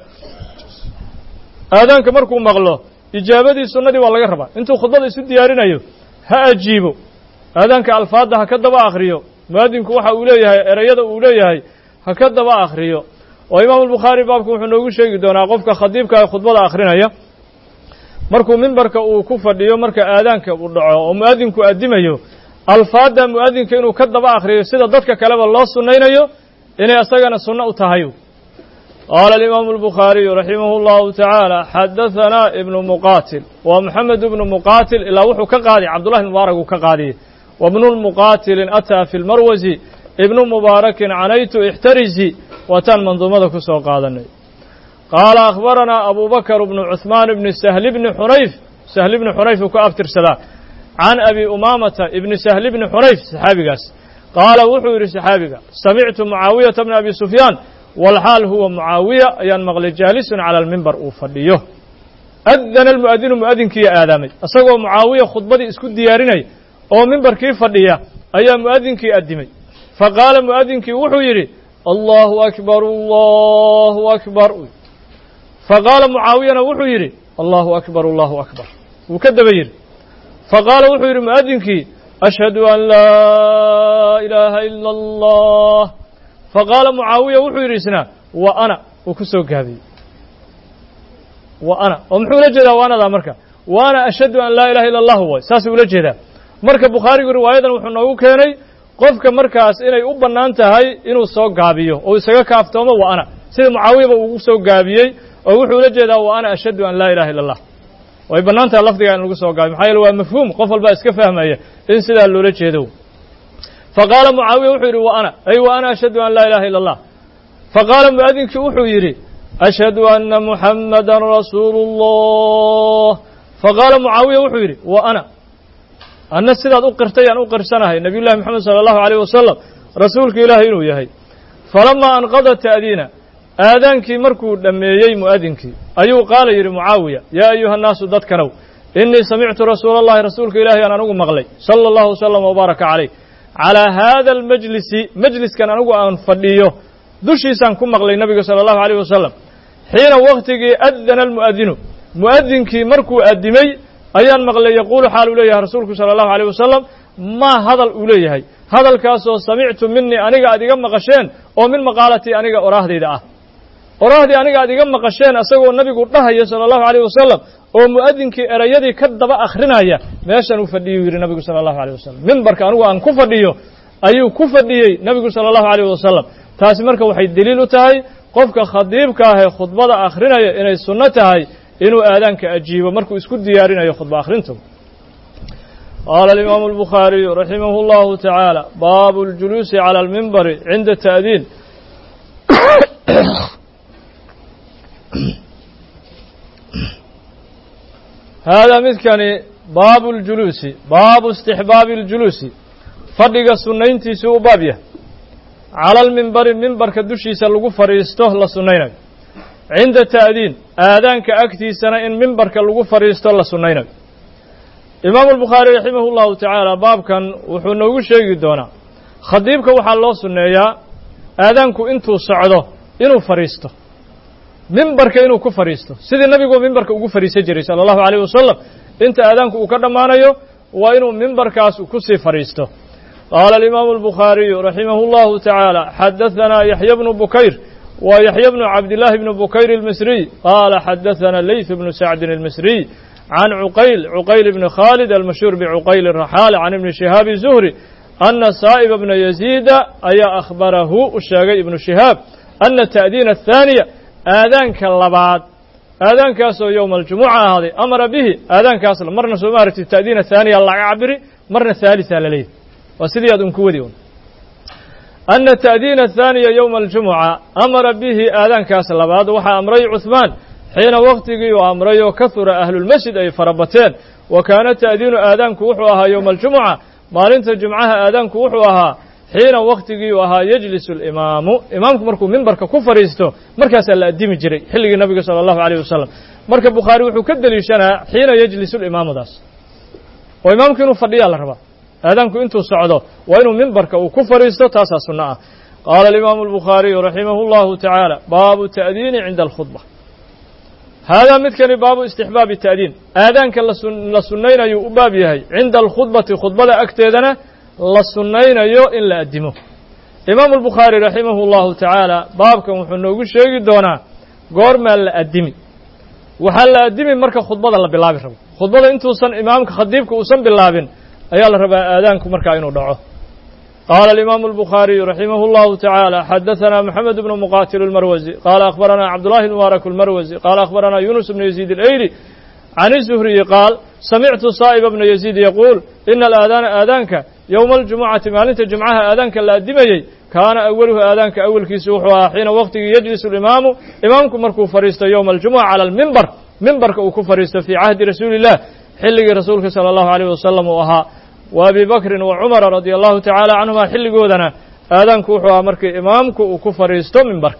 aadaanka markuu maqlo ijaabadii sunnadii waa laga rabaa intuu khudbada isu diyaarinayo ha ajiibo aadaanka alfaadda ha ka daba akhriyo mu'adinku waxa uu leeyahay erayada uu leeyahay ha ka daba akhriyo oo imaamu albukhaari baabku wuxuu noogu sheegi doonaa qofka khadiibka ee khudbada akhrinaya markuu mimbarka uu ku fadhiyo marka aadaanka uu dhaco oo mu'adinku addimayo alfaadda mu'adinka inuu ka daba akhriyo sida dadka kaleba loo sunnaynayo inay isagana sunno u tahay qaala alimaamu albukhaariyu raximahu allahu tacaala xadahanaa ibnu muqaatil waa moxamed ibnu muqaatil ilaa wuxuu ka qaadiy cabdullahi mubaarak uu ka qaadiyey wabnu lmuqaatilin ataa fi lmarwasi ibnu mubaarakin canaytu ixtarisi waataan manduumada ku soo qaadanay qaala akhbaranaa abu bakr bnu cuhmaan ibni sahli bni xunayf sahli bni xunayf uu ka abtirsadaa can abi umaamata ibni sahli bni xunayf saxaabigaas qaala wuxuu yidhi saxaabiga samictu mucaawiyata bna abi sufyaan walxaal huwa mucaawiya ayaan maqlay jaalisun cala almimbar uu fadhiyo adana almu'adinu mu'adinkiiya aadaamay isagoo mucaawiya khudbadii isku diyaarinay oo mimbarkii fadhiya ayaa mu'adinkii addimay faqaala mu'adinkii wuxuu yidhi allahu akbar allahu akbar faqaala mucaawiyana wuxuu yidhi allahu akbar allahu akbar wuu ka daba yidhi faqaala wuxuu yidhi mu'adinkii ashhadu an laa ilaaha ila allah faqaala mucaawiya wuxuu yidhi isna wa ana uu ku soo gaabiyey wa ana oo muxuu ula jeedaa waanadaa marka wa ana ashhadu an laa ilaha illa allahu way saasuu ula jeedaa marka bukhaarigu riwaayadan wuxuu noogu keenay qofka markaas inay u bannaan tahay inuu soo gaabiyo oo isaga kaaftoomo wa ana sida mucaawiyaba ugu soo gaabiyey oo wuxuu ula jeedaa wa ana ashhadu an laa ilaha illa allah way bannaan tahay lafdiga in lagu soo gaabiyo maxaa yeele waa mafhuum qof walbaa iska fahmaya in sidaa loola jeedo faqaala mucaawiya wuxuu yidhi wa ana ay wa ana ashhadu an laa ilaha illa allah faqaala mu'adinkii wuxuu yidhi ashhadu anna muxammadan rasuulu اllah faqaala mucaawiya wuxuu yidhi wa ana anna sidaad u qirtay aan u qirsanahay nabiy llahi moxamed sala allahu alayh wasalam rasuulka ilaahay inuu yahay falamaa anqada ta'diina aadaankii markuu dhammeeyey mu'adinkii ayuu qaala yidhi mucaawiya yaa ayuha nnaasu dadkanow innii samictu rasuula allahi rasuulka ilaahay aan anigu maqlay sala allahu wasalam wabaaraka calayh calaa haada almajlisi majliskan anigu aan fadhiyo dushiisaan ku maqlay nabiga sala allahu alayh wasalam xiina waktigii adana almu'adinu mu'adinkii markuu addimay ayaan maqlay yaquulu xaal uu leeyahay rasuulku sala allahu alayh wasalam maa hadal uu leeyahay hadalkaasoo samictu minii aniga aad iga maqasheen oo min maqaalatii aniga oraahdayda ah oraahdii aniga aad iga maqasheen asagoo nabigu dhahaya sala allahu alayh wasalam oo mu'adinkii erayadii ka daba akhrinaya meeshan uu fadhiyuu yidhi nabigu sala allahu alayh wasalam mimbarka anigu aan ku fadhiyo ayuu ku fadhiyey nabigu sala allahu alayh wasalam taasi marka waxay deliil u tahay qofka khadiibka ah ee khudbada akhrinaya inay sunno tahay inuu aadaanka ajiibo markuu isku diyaarinayo khudba akhrintu qaala alimaamu albukhaariyu raximahu allahu tacaala baabu اljuluusi cala almimbari cinda ta'diin haadaa midkani baabu اljuluusi baabu istixbaabi اljuluusi fadhiga sunnayntiisii u baab yahay cala almimbari mimbarka dushiisa lagu fadhiisto la sunnaynayo cinda ta'diin aadaanka agtiisana in mimbarka lagu fadhiisto la sunnaynayo imaamu albukhaari raximah اllahu tacaala baabkan wuxuu noogu sheegi doonaa khadiibka waxaa loo sunneeyaa aadaanku intuu socdo inuu fadhiisto mimbarka inuu ku fadhiisto sidii nabigu mimbarka ugu fadhiisan jiray sala allahu alayh wasalam inta aadaanku uu ka dhammaanayo waa inuu mimbarkaas ku sii fadhiisto قال الإمام البخاري رحمه الله تعالى حدثنا يحيى بن بكير ويحيى بن عبد الله بن بكير المصري قال حدثنا الليث بن سعد المصري عن عقيل عقيل بن خالد المشهور بعقيل الرحال عن ابن شهاب الزهري أن صائب بن يزيد أي أخبره الشاقي بن شهاب أن التأذين الثانية آذان كاللبعض آذان كاسو يوم الجمعة هذه أمر به آذان كاسو مرنا سمارة التأذين الثانية الله عبري مرنا الثالثة لليه وسيدي أدن كوديون أن التأذين الثانية يوم الجمعة أمر به آذان كاس اللبعض وحى أمري عثمان حين وقته وأمري وكثر أهل المسجد أي فربتين وكان التأذين آذان كوحوها يوم الجمعة ما لنت جمعها آذان كوحوها حين وقته وها يجلس الإمام إمامكم مركو منبرك كفر يستو مركز الأديم جري حلق النبي صلى الله عليه وسلم مركب بخاري وحو كدل يشنا حين يجلس الإمام داس وإمامكم فضي الله ربا آذانكم انتو الصعودة وإنه منبرك وكفر يستو تاسا سنة قال الإمام البخاري رحمه الله تعالى باب التأذين عند الخطبة هذا مثل باب استحباب التأذين آذانك لسنين يؤباب يهي عند الخطبة خطبة أكتدنا لسنين يو إلا أدمه إمام البخاري رحمه الله تعالى بابكم وحنوغ الشيء دونا قرما لأدمي وحل أدمي مركا خطبة الله بالله رب خطبة انتو صن إمامك خطيبك وصن بالله أيها الربا آذانكم مركا إنو دعوه قال الإمام البخاري رحمه الله تعالى حدثنا محمد بن مقاتل المروزي قال أخبرنا عبد الله المبارك المروزي قال أخبرنا يونس بن يزيد الأيلي عن الزهري قال سمعت صائب بن يزيد يقول إن الآذان آذانك يوم الجمعة مالنت جمعها آذانك لا أدمي كان أوله آذانك أول كيسوحها حين وقت يجلس الإمام إمامكم مركو فريست يوم الجمعة على المنبر منبرك وكفريست في عهد رسول الله حلق رسولك صلى الله عليه وسلم وها وابي بكر وعمر رضي الله تعالى عنهما حل قودنا آذان كوحوا مركي إمامك وكفر يستو من برك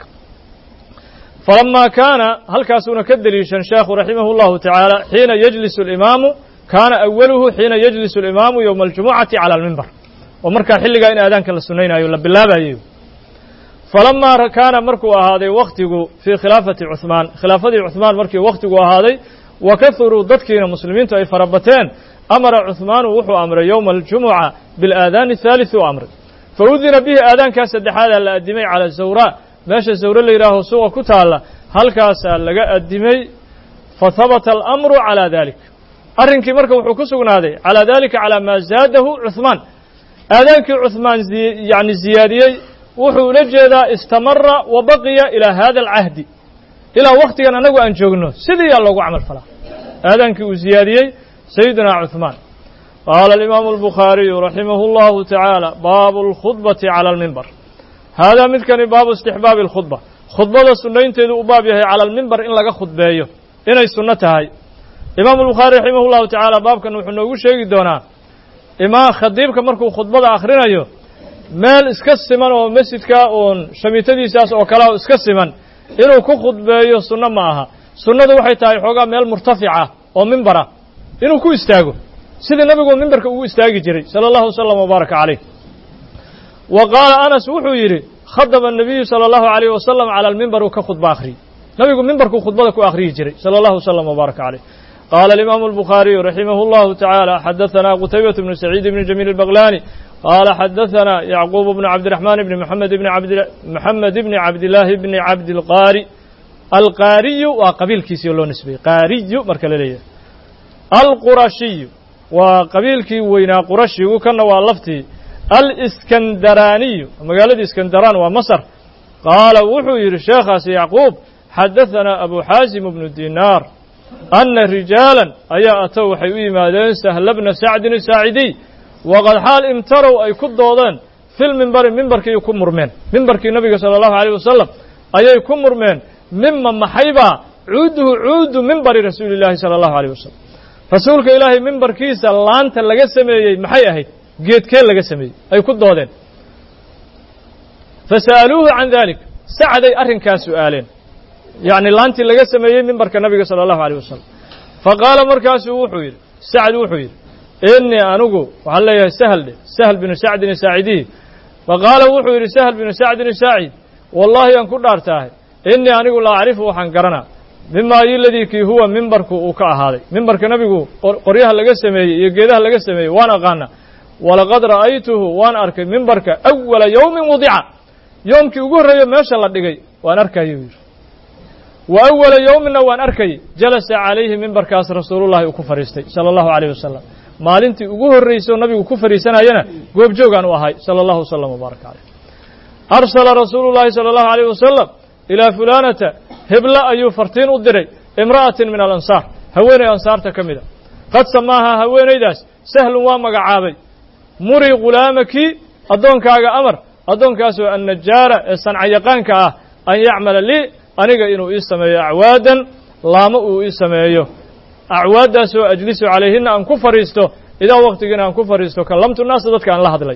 فلما كان هل كاسون كدليشا شيخ رحمه الله تعالى حين يجلس الإمام كان أوله حين يجلس الإمام يوم الجمعة على المنبر ومركا حل قاين آذان كالسنين أيولا بالله بأيو فلما كان مركو هذا وقته في خلافة عثمان خلافة عثمان مركي وقته هذا وكثروا ضدكين مسلمين أي فربتين أمر عثمان وحو أمر يوم الجمعة بالآذان الثالث أمر فأذن به آذان كاس الدحالة الأدمي على الزوراء ماشي الزوراء اللي راه سوى كتالا هل كاس لقاء الدمي فثبت الأمر على ذلك أرنك مركب وحو كسونا هذا على ذلك على ما زاده عثمان آذانك عثمان زي يعني الزيادية وحو نجد استمر وبقي إلى هذا العهد إلى وقت أنا نقول أن جوجنه سيدي الله عمل فلا آذانك وزيادية سيدنا عثمان قال الإمام البخاري رحمه الله تعالى باب الخطبة على المنبر هذا مثل باب استحباب الخطبة خطبة السنين تدو بابها على المنبر إن لقى خطبه إن السنة هاي إمام البخاري رحمه الله تعالى باب كان وحنوغو شيء دونا إما خطيبك مركو خطبة آخرين أيو مال اسكسمن ومسجدك وشميتدي ساس وكلا اسكسمن إنه كو خطبه سنة معها سنة waxay tahay xogaa meel murtafica oo minbara inuu ku istaago sida nabigu minbarka uu istaagi jiray sallallahu alayhi wa baraka alayh wa qala anas wuxuu yiri khadaba an-nabiy sallallahu alayhi wa sallam ala al-minbar ka khutba akhri nabigu minbarku khutbada ku akhriyi jiray sallallahu alayhi wa baraka alayh قال الإمام البخاري رحمه الله تعالى حدثنا قتيبة بن سعيد بن جميل البغلاني قال حدثنا يعقوب بن عبد الرحمن بن محمد بن عبد محمد بن عبد الله بن عبد القاري القاري وقبيل كيسي لو نسبي قاري مركل ليه القرشي وقبيل كي وينا قرشي وكان والفتي الاسكندراني مقالة اسكندران ومصر قال وحو الشيخ يعقوب حدثنا أبو حازم بن الدينار أن رجالا أي أتوا حيوي مادين سهل بن سعد الساعدي وقد حال امتروا أي كدودان في المنبر منبر كي يكون مرمين منبر كي النبي صلى الله عليه وسلم أي يكون مرمين مما محيبا عوده عود منبر رسول الله صلى الله عليه وسلم رسولك إلهي منبر كيسا لانتا لغا سميي محي أهي جيد كين لغا سميي أي كدودان فسألوه عن ذلك سعد أرن كان سؤالين يعني لانتي لغا سميي منبر كالنبي صلى الله عليه وسلم فقال مركز وحوير سعد وحوير إني أنقو وعلى سهل سهل بن سعد ساعدي فقال وحوير سهل بن سعد ساعد والله أن كل أرتاه إني أنقو لا أعرفه حنقرنا مما الذي كي هو منبرك وكا هذا منبرك نبيكو قريها لغا سميي يجيدها لغا سميي وانا قانا walaqad ra'aytuhu waan arkay mimbarka awala yowmin wadica yoomkii ugu horreeyo meesha la dhigay waan arkayuu yidhi wa awala yowminna waan arkayay jalasa calayhi mimbarkaas rasuulullahi uu ku fadhiistay sala allahu calayh wasalam maalintii ugu horraysay oo nabigu ku fadhiisanayana goobjoogaan u ahay sala allahu wasalam wabaaraka caleyh arsala rasuulu llahi sala allahu alayh wasalam ilaa fulaanata hebla ayuu fartiin u diray imra'atin min alansaar haweenay ansaarta ka mida qad samaaha haweenaydaas sahlun waa magacaabay muri ghulaamaki addoonkaaga amar addoonkaasoo annajaara ee sancayaqaanka ah an yacmala lii aniga inuu ii sameeyo acwaadan laamo uu ii sameeyo acwaaddaasoo ajlisu calayhinna aan ku fadhiisto idaa waqtigiina aan ku fadhiisto kallamtu naasa dadka aan la hadlay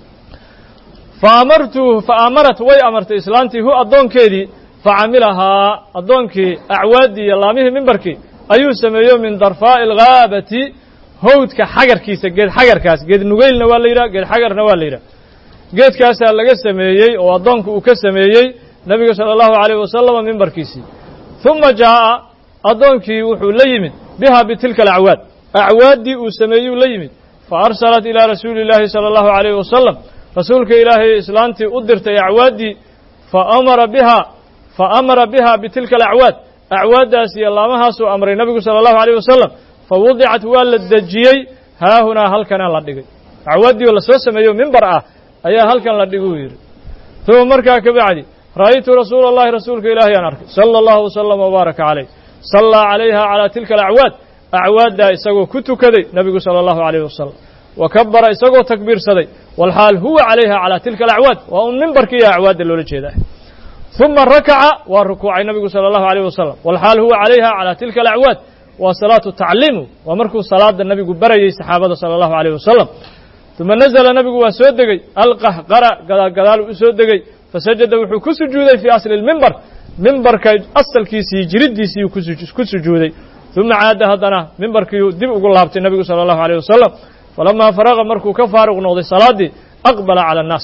fa amartuhu fa amarat way amartay islaantii hu addoonkeedii facamilahaa addoonkii acwaaddii iyo laamihii mimbarkii ayuu sameeyo min darfaa'i alghaabati hawdka xagarkiisa geed xagarkaas geed nugeylna waa la yidhaha geed xagarna waa la yidhaha geedkaasaa laga sameeyey oo addoonku uu ka sameeyey nebiga sala allahu calayh wasalama mimbarkiisii huma jaa'a addoonkii wuxuu la yimid biha bitilka alacwaad acwaaddii uu sameeyuu la yimid fa arsalat ilaa rasuuli illaahi sala allahu calayh wasalam rasuulka ilaahay islaantii u dirtay acwaaddii fa amara biha fa amara biha bitilka alacwaad acwaaddaas iyo laamahaasuu amray nebigu sala allahu alayh wasalam fa wudicat waa la dejiyey haahunaa halkanaa la dhigay acwaaddii oo lasoo sameeyo mimbar ah ayaa halkan la dhiguu yidhi uma markaa ka bacdi ra'aytu rasuula allahi rasuulka ilaahay aan arkay sala allahu wasalam wabaaraka calayh sallaa calayha calaa tilka alacwaad acwaaddaa isagoo ku tukaday nebigu sala allahu alayh wasalam wa kabbara isagoo takbiirsaday walxaal huwa calayha calaa tilka alacwaad waa un mimbarkiiyo acwaadda loola jeedaa uma rakaca waa rukuucay nebigu sala allahu alayh wasalam walxaal huwa calayha calaa tilka alacwaad waa salaatu tacliimu waa markuu salaada nebigu barayey saxaabada sala allahu alayh wasalam uma nazla nebigu waa soo degey alqahqara gadaal gadaal u soo degey fasajada wuxuu ku sujuuday fii asli lmimbar mimbarka asalkiisii jiriddiisiiyuu ku sujuuday uma caada haddana mimbarkiiuu dib ugu laabtay nebigu sala allahu alayh wasalam falamaa faraqa markuu ka faaruq noqday salaaddii aqbala cala annaas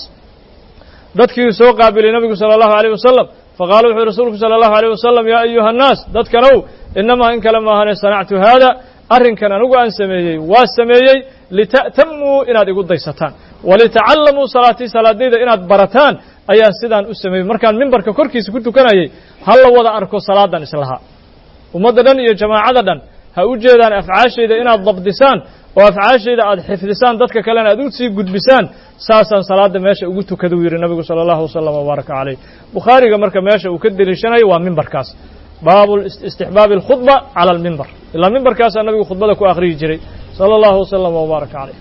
dadkii soo qaabilay nebigu sala allahu alayh wasalam faqaala wuxuu rasuulku sala allahu alayh wasalam yaa ayuha annaas dadkanow inamaa in kale maahane sanactu haada arrinkan anigu aan sameeyey waa sameeyey lita'tamuu inaad igu daysataan walitacallamuu salaatii salaadayda inaad barataan ayaa sidaan u sameeyey markaan mimbarka korkiisa ku tukanayay ha la wada arko salaadan islahaa ummadda dhan iyo jamaacada dhan ha u jeedaan afcaashayda inaad dabdisaan oo afcaashayda aad xifdisaan dadka kalena aad u sii gudbisaan saasaan salaadda meesha ugu tukaduu yidhi nebigu sala allahu wasalam wabaaraka calayh bukhaariga marka meesha uu ka deliishanayo waa mimbarkaas baabu istixbaabi alkhudba cala almimbar ilaa mimbarkaasaa nabigu khudbada ku akhriyi jiray sala allahu wasalam wabaaraka calayh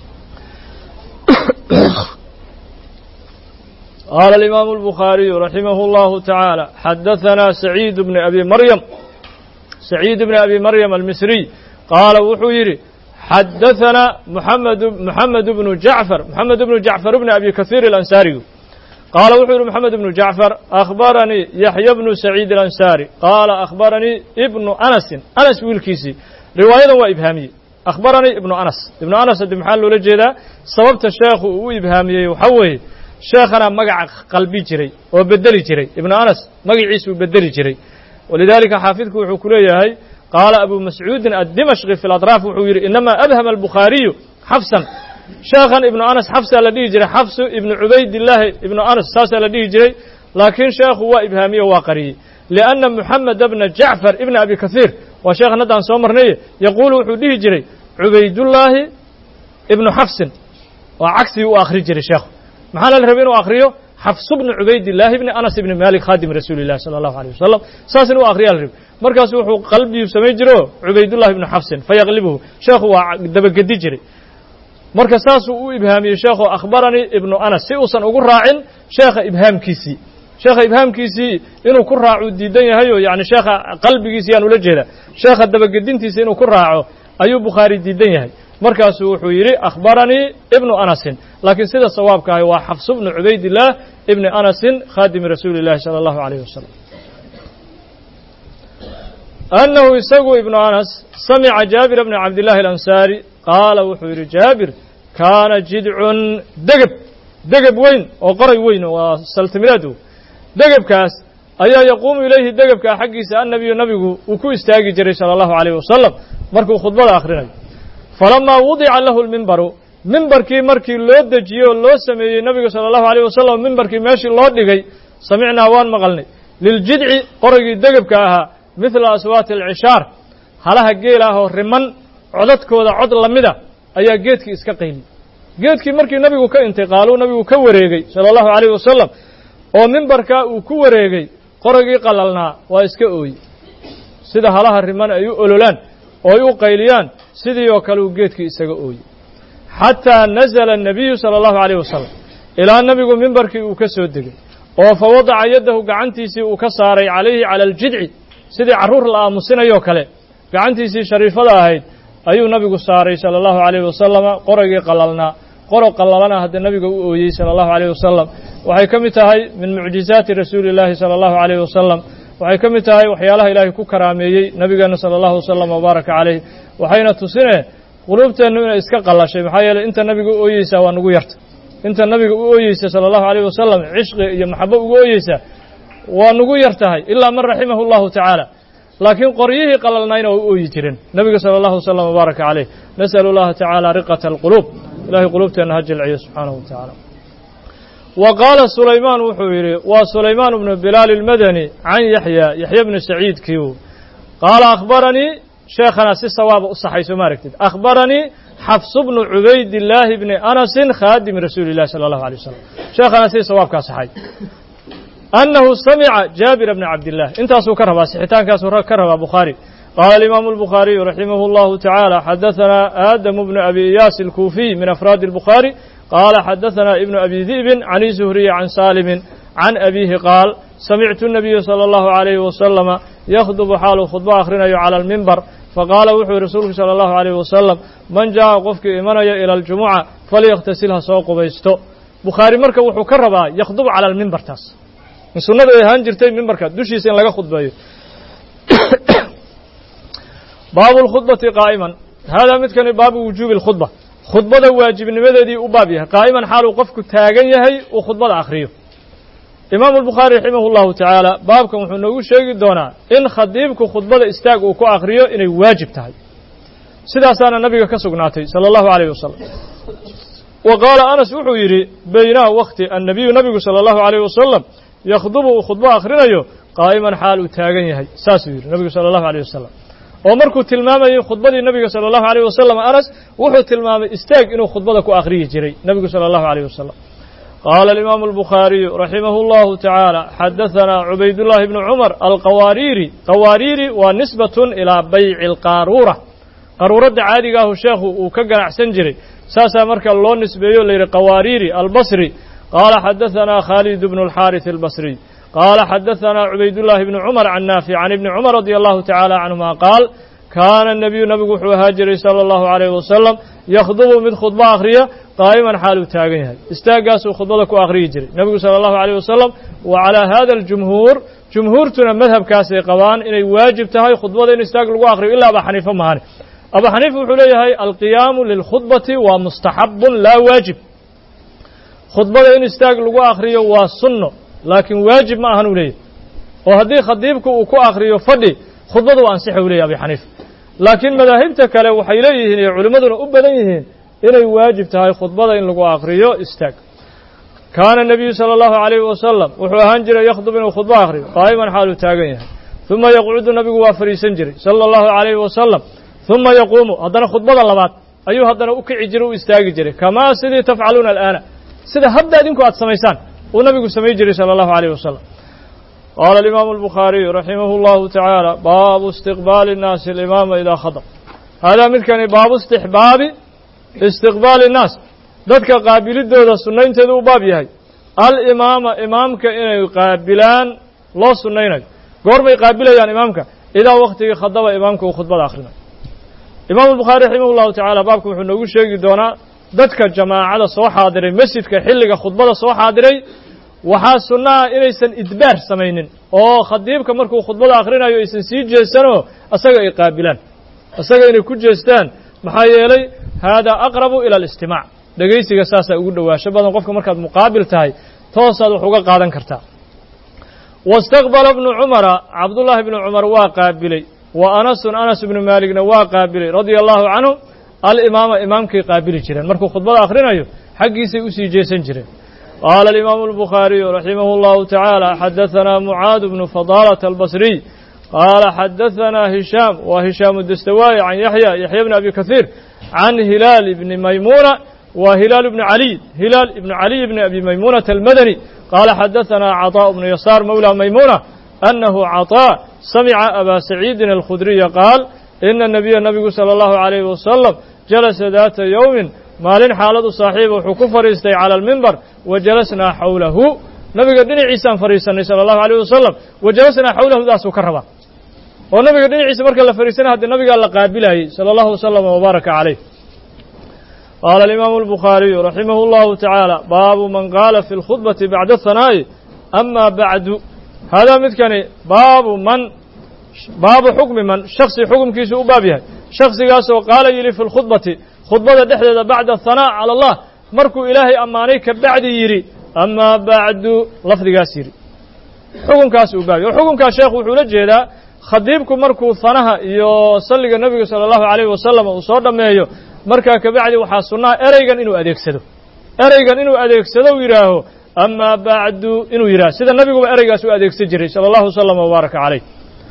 qaala alimaamu albukhaariyu raximahu allahu tacaala xadahanaa saciid bni abi maryam saciid bni abi maryam almisriy qaala wuxuu yidhi xadahanaa muxamed muxamed bnu jacfar moxamed bnu jacfar bni abi kasiir alansaariyu qaala wuxuu yidhi moxamed ibnu jacfar akhbaranii yaxya bnu saciid alansaari qaala akhbaranii ibnu anasin anas wiilkiisii riwaayadan waa ibhaamiyey akhbaranii ibnu anas ibnu anas haddi maxaa loola jeedaa sababta sheekhu uu u ibhaamiyey waxaa weeye sheekhanaa magaca qalbi jiray oo bedeli jiray ibnu anas magaciisuu bedeli jiray walidaalika xaafidku wuxuu ku leeyahay qaala abu mascuudin addimashqi fi ladraaf wuxuu yidhi inamaa abhama albukhaariyu xafsan sheekhan ibnu anas xafsaa la dhihi jiray xafsu ibnu cubaydillaahi ibnu anas saasaa la dhihi jiray laakiin sheekhu waa ibhaamiye waa qariyey lianna moxameda bna jacfar ibna abi kasiir waa sheekhan haddaan soo marnaye yaquulu wuxuu dhihi jiray cubaydullaahi ibnu xafsin waa cagsigii u akhri jiray sheekhu maxaa la rabay inuu akhriyo xafsu bnu cubaydillaahi ibni anas ibni maalik khaadimi rasuuli illahi sala allahu alayh wasalam saas inuu akhriyaa la rabay markaasu wuxuu qalbiyu samayn jiro cubaydullahi ibnu xafsin fayaqlibuhu sheekhu waa dabagedi jiray marka saasuu u ibhaamiyey sheekhu akhbaranii ibnu anas si uusan ugu raacin sheekha ibhaamkiisii sheekha ibhaamkiisii inuu ku raacu diidan yahayo yani sheekha qalbigiisi yaan ula jeeda sheekha dabagedintiisa inuu ku raaco ayuu bukhaari diidan yahay markaasuu wuxuu yidhi akhbaranii ibnu anasin laakiin sida sawaabka ahay waa xafsu bnu cubaydillaah ibni anasin khaadimi rasuuli illahi sala allahu alayh wasalam annahu isagu ibnu anas samica jaabira bna cabdillahi alansaari qaala wuxuu yidhi jaabir kaana jidcun degeb degeb weyn oo qoray weyn waa saltimilaadu degebkaas ayaa yaquumu ilayhi degebkaa xaggiisa annabiyu nabigu uu ku istaagi jiray sala allahu alayh wasalam markuu khudbada akhrinayo falamaa wudica lahu lmimbaru mimbarkii markii loo dejiyo oo loo sameeyey nabiga sala allahu alayh wasalam mimbarkii meeshii loo dhigay samicnaa waan maqalnay liljidci qoragii degabka ahaa midla aswaati alcishaar halaha geel ah oo riman codadkooda cod lamida ayaa geedkii iska qayliyey geedkii markii nabigu ka intiqaaluu nabigu ka wareegay sala allahu alayh wasalam oo mimbarkaa uu ku wareegay qoragii qalalnaa waa iska ooyey sida halaha riman ay u ololaan oo ay u qayliyaan sidii oo kale uu geedkii isaga ooyey xataa nazala الnabiyu salى اllahu عalيyh wasalam ilaa nabigu mimbarkii uu ka soo degay oo fa wadaca yaddahu gacantiisii uu ka saaray calayhi cala aljidci sidii carruur la aamusinayoo kale gacantiisii shariifada ahayd ayuu nabigu saaray salى اllahu عalayh wasalama qoragii qalalnaa qoro qalalana hadda nabiga u ooyey salى اllahu عalayh wasalam waxay ka mid tahay min mucjizaati rasuuli اllaahi salى اllahu عalayh wasalam waxay ka mid tahay waxyaalaha ilaahay ku karaameeyey nabigeena salى اllahu wasalam wabaaraka calayh waxayna tusine quluubteennu inay iska qallashay maxaa yeeley inta nabiga u ooyeysaa waa nugu yarta inta nabiga u ooyeysa sala allahu alayh wasalam cishqi iyo maxabo ugu ooyeysaa waa nugu yar tahay ilaa man raximahu allahu tacaala laakiin qoryihii qalalnayna waa u ooyi jireen nabiga sala allahu wasalam wabaaraka calayh nas'alu allaha tacaala riqata alquluub ilahay quluubteenna ha jilciyo subxaanahu wa tacaala wa qaala sulaymaan wuxuu yidhi waa sulaymaan bnu bilaal almadani can yaxya yaxya bni saciidkiiu qaala akhbaranii sheekhana si sawaaba u saxayso ma aragtid akhbaranii xafs bnu cubaydillaahi bni anasin khaadimi rasuuli illahi sala allahu alay wasalam sheekhana si sawaabkaa saxay annahu samica jaabira bna cabdillah intaasuu ka rabaa sixitaankaasuu ka rabaa bukhaari qaala alimaamu albukhaariyu raximahu allahu tacaala xadahanaa aadamu bnu abi iyaas alkuufiy min afraadi albukhaari qaala xadahanaa ibnu abi di'bin can zuhriyi can saalimin can abiihi qaal samictu nabiya sala allahu alayhi wasalama yakhdubu xaaluu khudbo akhrinayo cala almimbar faqaala wuxuu yihi rasuulku sala allahu alayh wasalam man jaa'a qofkii imanaya ila aljumuca falyakhtasil ha soo qubaysto bukhaari marka wuxuu ka rabaa yakhdubu cala almimbartaas in sunnadu ay ahaan jirtay mimbarka dushiisa in laga khudbeeyo baabu lkhudbati qaa'iman haadaa midkani baabu wujuubi alkhudba khudbada waajibnimadeedii u baab yahay qaa'iman xaaluu qofku taagan yahay uu khudbada akhriyo imaamu albukhaari raximah allahu tacaala baabkan wuxuu noogu sheegi doonaa in khadiibku khudbada istaag uu ku akhriyo inay waajib tahay sidaasaana nabiga ka sugnaatay sala allahu alayh wasalam wa qaala anas wuxuu yidhi baynaa wakti annabiyu nabigu sala allahu alayh wasalam yakhdubu uu khudbo akhrinayo qaa'iman xaal uu taagan yahay saasuu yidhi nabigu sala allahu alayh wasalam oo markuu tilmaamayey khudbadii nabiga sala allahu alayh wasalam anas wuxuu tilmaamay istaag inuu khudbada ku akhriyi jiray nabigu sala allahu alayh wasalam qaala alimaamu albukhaariyu raximahu allahu tacaala xadahanaa cubaydullaahi bnu cumar alqawaariiri qawaariiri waa nisbatun ilaa bayci alqaaruura qaruuradda caadigaahu sheekhu uu ka ganacsan jiray saasaa marka loo nisbeeyo layidhi qawaariiri albasri qaala xadahanaa khaalid bnu alxaaris albasriy qaala xadahanaa cubaydullaahi bnu cumar can naafic can ibni cumar radia allahu tacaala canhuma qaal kaana nabiyu nabigu wuxuu ahaa jiray sala allahu alayh wasalam yakhdubu mid khudbo akhriya qaa'iman xaaluu taagan yahay istaaggaasuu khudbada ku akhriyi jiray nebigu sala allahu alayh wasalam wa calaa hada aljumhuur jumhuurtuna madhabkaasay qabaan inay waajib tahay khudbada in istaag lagu akhriyo ilaa abaa xaniifa mahane abaa xaniifa wuxuu leeyahay alqiyaamu lilkhudbati waa mustaxabun laa waajib khudbada in istaag lagu akhriyo waa sunno laakiin waajib ma ahan uu leeyahay oo haddii khadiibku uu ku akhriyo fadhi khudbadu waa ansixa uu leeyahy abi xaniifa laakiin madaahibta kale waxay leeyihiin iyo culimmaduna u badan yihiin inay waajib tahay khudbada in lagu akhriyo istaag kaana nebiyu sala allahu alayhi wasalam wuxuu ahaan jiray yakhdub inuu khudbo akhriyo qaa'iman xaaluu taagan yahay uma yaqcudu nabigu waa fadhiisan jiray sala allahu alayhi wasalam uma yaquumu haddana khudbada labaad ayuu haddana u kici jiray u istaagi jiray kamaa sidii tafcaluuna alaana sida hadda idinku aad samaysaan uu nabigu samayn jiray sala allahu alayh wasalam qaala alimaamu albukhaariyu raximahu allahu tacaala baabu istiqbaali innaasi alimaama idaa khadab haadaa midkani baabu istixbaabi istiqbaali innaas dadka qaabilidooda sunnaynteedu u baab yahay alimaama imaamka inay qaabilaan loo sunnaynayo goormay qaabilayaan imaamka idaa waktigii khadaba imaamka uu khudbada akhrinayo imaamu albukhaari raximah llahu tacaala baabka wuxuu noogu sheegi doonaa dadka jamaacada soo xaadiray masjidka xilliga khudbada soo xaadiray waxaa sunnaha inaysan idbaar samaynin oo khadiibka markuu khudbada akhrinayo aysan sii jeesanoo asaga ay qaabilaan asaga inay ku jeestaan maxaa yeelay haadaa aqrabu ila alistimaac dhegaysiga saasaa ugu dhowaasho badan qofka markaad muqaabil tahay toosaad wax uga qaadan kartaa wastaqbala bnu cumara cabdullaahi bnu cumar waa qaabilay wa anasun anas ibnu maaligna waa qaabilay radia allahu canhu alimaama imaamkay qaabili jireen markuu khudbada akhrinayo xaggiisay usii jeesan jireen qaala alimaamu albukhaariyu raximah اllahu tacaala xadaثanaa mucaad bnu fadaalata albasriy qaala xadaثanaa hishaam wa hishaamu dastawaayi can yaxya yaxya bni abi kahiir can hilaal bni maymuuna wa hilaal bni caliy hilaal ibni caliy bni abi maymuunata almadani qaala xadaثanaa caطاء bnu yasaar mawla maymuna أنه عطاء سمع أبا سعيد الخدري قال إن النبي النبي صلى الله عليه وسلم جلس ذات يوم مالين حالة صاحبه وحكو فريستي على المنبر وجلسنا حوله نبي قدني عيسى فريسني صلى الله عليه وسلم وجلسنا حوله ذا سكربا ونبي قدني عيسى مركز فريسنا هذا النبي قال قابله صلى الله وسلم وبارك عليه قال الإمام البخاري رحمه الله تعالى باب من قال في الخطبة بعد الثناء أما بعد هذا مثكني باب من باب حكم من شخص حكم كيسو بابها شخص قاسو قال يلي في الخطبة خطبة دحدة بعد الثناء على الله مركو إلهي أمانيك بعد يري أما بعد لفظ قاسيري حكم كاسو بابي وحكم كاشيخ وحولة جيدا خديبكم مركو ثناها يصلي النبي صلى الله عليه وسلم وصور دميه مركا كبعد وحاصلنا أريقا إنو أديك سدو أريقا إنو أديك سدو يراهو أما بعد إنه يرى سيد النبي قال أرجع سؤال أديك سجري صلى الله وسلم وبارك عليه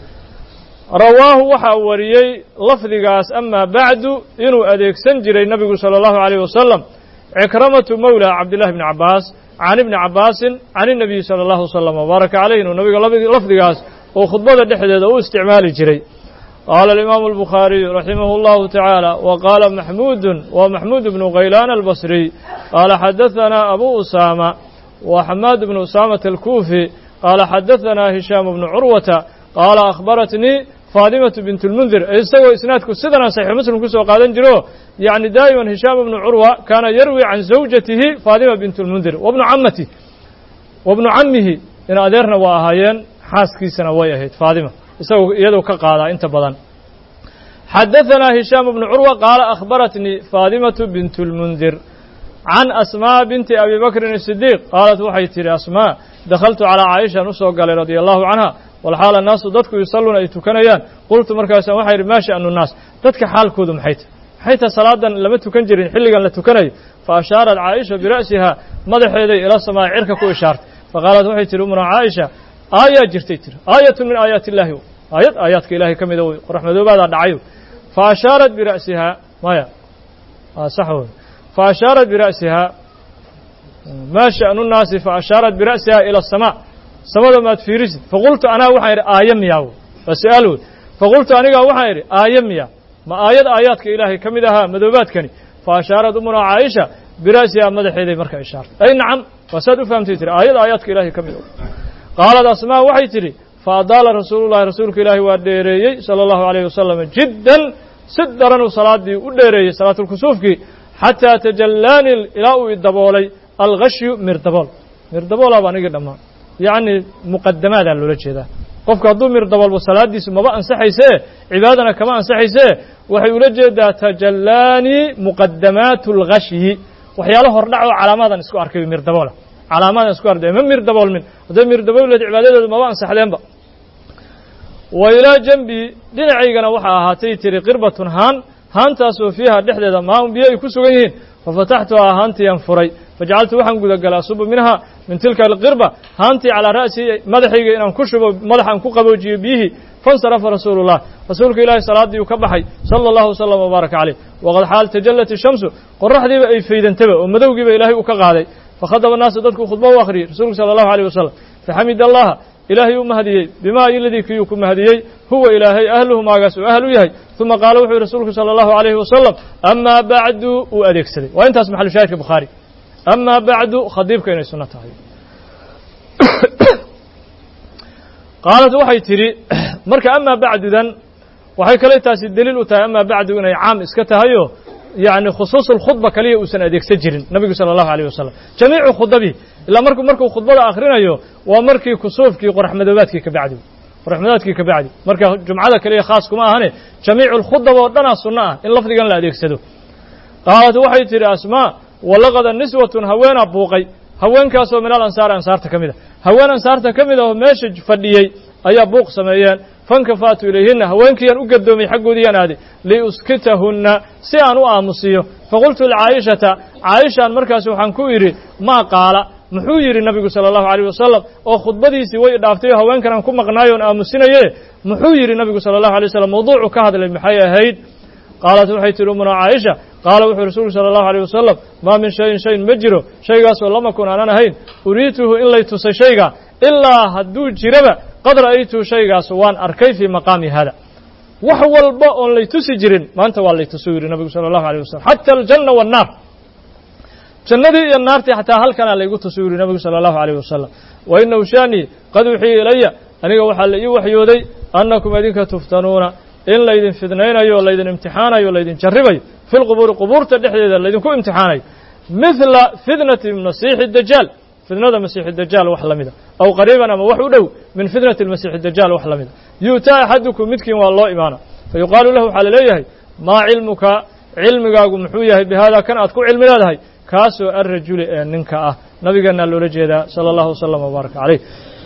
رواه وحوريي لفظ قاس أما بعد إنه أديك سنجري النبي صلى الله عليه وسلم عكرمة مولى عبد الله بن عباس عن ابن عباس عن النبي صلى الله وسلم وبارك عليه إنه النبي قال لفظ قاس وخطبة الدحدة واستعمال جري قال الإمام البخاري رحمه الله تعالى وقال محمود ومحمود بن غيلان البصري قال حدثنا أبو أسامة وحماد بن أسامة الكوفي قال حدثنا هشام بن عروة قال أخبرتني فاطمة بنت المنذر استوى إسنادك سيدنا صحيح مسلم كسو قادن جرو يعني دائما هشام بن عروة كان يروي عن زوجته فاطمة بنت المنذر وابن عمته وابن عمه إن أدرنا وأهايين حاسكي سنوية فاطمة استوى يدو كقالا انت بدن حدثنا هشام بن عروة قال أخبرتني فاطمة بنت المنذر عن أسماء بنت أبي بكر الصديق قالت وحي تري أسماء دخلت على عائشة نسو قال رضي الله عنها والحال الناس ضدك يصلون أي تكنيان قلت مركز وحي ما شأن الناس ضدك حال كودم حيت حيت صلاة لم تكنجرين حلقا لتكني فأشارت عائشة برأسها مدح يدي إلى السماء عركك وإشارت فقالت وحي تري أمنا عائشة آية جرتيتر آية من آيات الله آيات آياتك إلهي كم يدوي ورحمة الله بعد دعيو فأشارت برأسها ما يا آه صحوه فأشارت برأسها ما شأن الناس فأشارت برأسها إلى السماء سمد ما تفيرس فقلت أنا وحير آيام ياو فسألوا فقلت أنا وحير آيام يا ما آيات آياتك إلهي كم دها مذوبات كني فأشارت أمنا عائشة برأسها مدح يدي مركا إشارة أي نعم فسأل فهمت تري آيات آياتك إلهي كم دها قالت أسماء وحي تري فأضال رسول الله رسولك إلهي وديري صلى الله عليه وسلم جدا سدرا وصلاة دي وديري صلاة الكسوف كي حتى تجلاني إلى الدبولي الغشي مردبول مردبول أبا نقدر ما يعني مقدمات على الوجه ده قفك أضو مردبول والصلاة دي ثم بقى انسحي سيه عبادنا كمان انسحي سيه وحي ولجه تجلاني مقدمات الغشي وحياله هرنعوا علامات نسكو أركب مردبول علامات نسكو أركب من مردبول من هذا مردبول العبادة ما بقى انسحي لين بقى وإلى جنبي دنعيقنا وحا هاتي تري قربة هان هانتاسو فيها دحدeda maa un biyo ay ku sugan yihiin fafatahtuha haantii aan furay fajacaltu waxaan guda galaa suba minha min tilka alqirba haantii calaa ra'si madaxayga inaan ku shubo madaxaan ku qaboojiyo biyihii fansarafa rasuulullah rasuulka ilaahay salaadii uu ka baxay sala allahu wasalam wabaaraka caleyh waqad xaal tajallat ishamsu qoraxdiiba ay faydantaba oo madowgiiba ilaahay uu ka qaaday fakhadaba naasu dadku khudbo u akhriyey rasuulku sala allahu alayh wasalam faxamid allaha إلهي أمهديي بما الذي كيوك مهديي هو إلهي أهله ما قاسوا أهل يهي ثم قال وحي رسولك صلى الله عليه وسلم أما بعد وأديك سدي وأنت اسمح لشايك البخاري أما بعد خضيبك إن السنة هاي قالت وحي تري مرك أما بعد ذن وحي كليتاس الدليل وتا أما بعد إن عام اسكتها هيو يعني خصوص الخطبة كليه وسنة أديك سجرين النبي صلى الله عليه وسلم جميع خطبه إلا مركو مركو خطبة آخرين أيوه ومركي كسوفكي قرح مدوباتك كبعدي قرح مدوباتك كبعدي مركا جمعة كليه خاص كما هني جميع الخطبة ودنا السنة إن لفظي قال لا أديك سدو قالت وحي تري أسماء ولقد النسوة هوين أبوقي هوين كاسو من الأنصار أنصار تكمدة هوين أنصار تكمدة وماشي فديي أي بوق سميان fankafa'tu ilayhinna haweenkiiyaan u gadoomay xaggoodiyaan aaday liuskitahunna si aan u aamusiyo faqultu licaayishata caayishaan markaas waxaan ku idhi maa qaala muxuu yidhi nabigu sala allahu alayh wasalam oo khudbadiisii way idhaaftay oo haweenkan aan ku maqnaayo on aamusinaye muxuu yidhi nabigu sala allahu alay wasalam mawduucu ka hadlay maxay ahayd qaalat waxay tihi umuna caaisha qaala wuxuu rasuulku sala allahu alayh wasalam maa min shayin shayin ma jiro shaygaasoo lama kun aanan ahayn uriituhu in lay tusay shayga ilaa hadduu jiraba qad ra'aytuhu shaygaas waan arkay fii maqaami hada wax walba oon lay tusi jirin maanta waa lay tusuu yidhi nabigu sala allahu alayh wasalam xata aljanna waannaar jannadii iyo naartii xataa halkanaa laygu tusuu yidhi nabigu sala allahu alayh wasalam wa inahu shaanii qad uxiya ilaya aniga waxaa la ii waxyooday annakum idinka tuftanuuna in laydin fidnaynayo o laydin imtixaanayo o laydin jarribayo fi lqubuuri qubuurta dhexdeeda laydinku imtixaanayo mithla fitnati masiixi dajaal fitnada masiixi dajaal wax la mida aw qariiban ama wax u dhow min fitnati masiixi dajaal wax la mida yu'taa axadukum midkiin waa loo imaana fayuqaalu lahu waxaa la leeyahay maa cilmuka cilmigaagu muxuu yahay bihaada kan aad ku cilmi leedahay kaasoo arrajuli ee ninka ah nabigeennaa loola jeedaa sala allahu wasalam wabaaraka calayh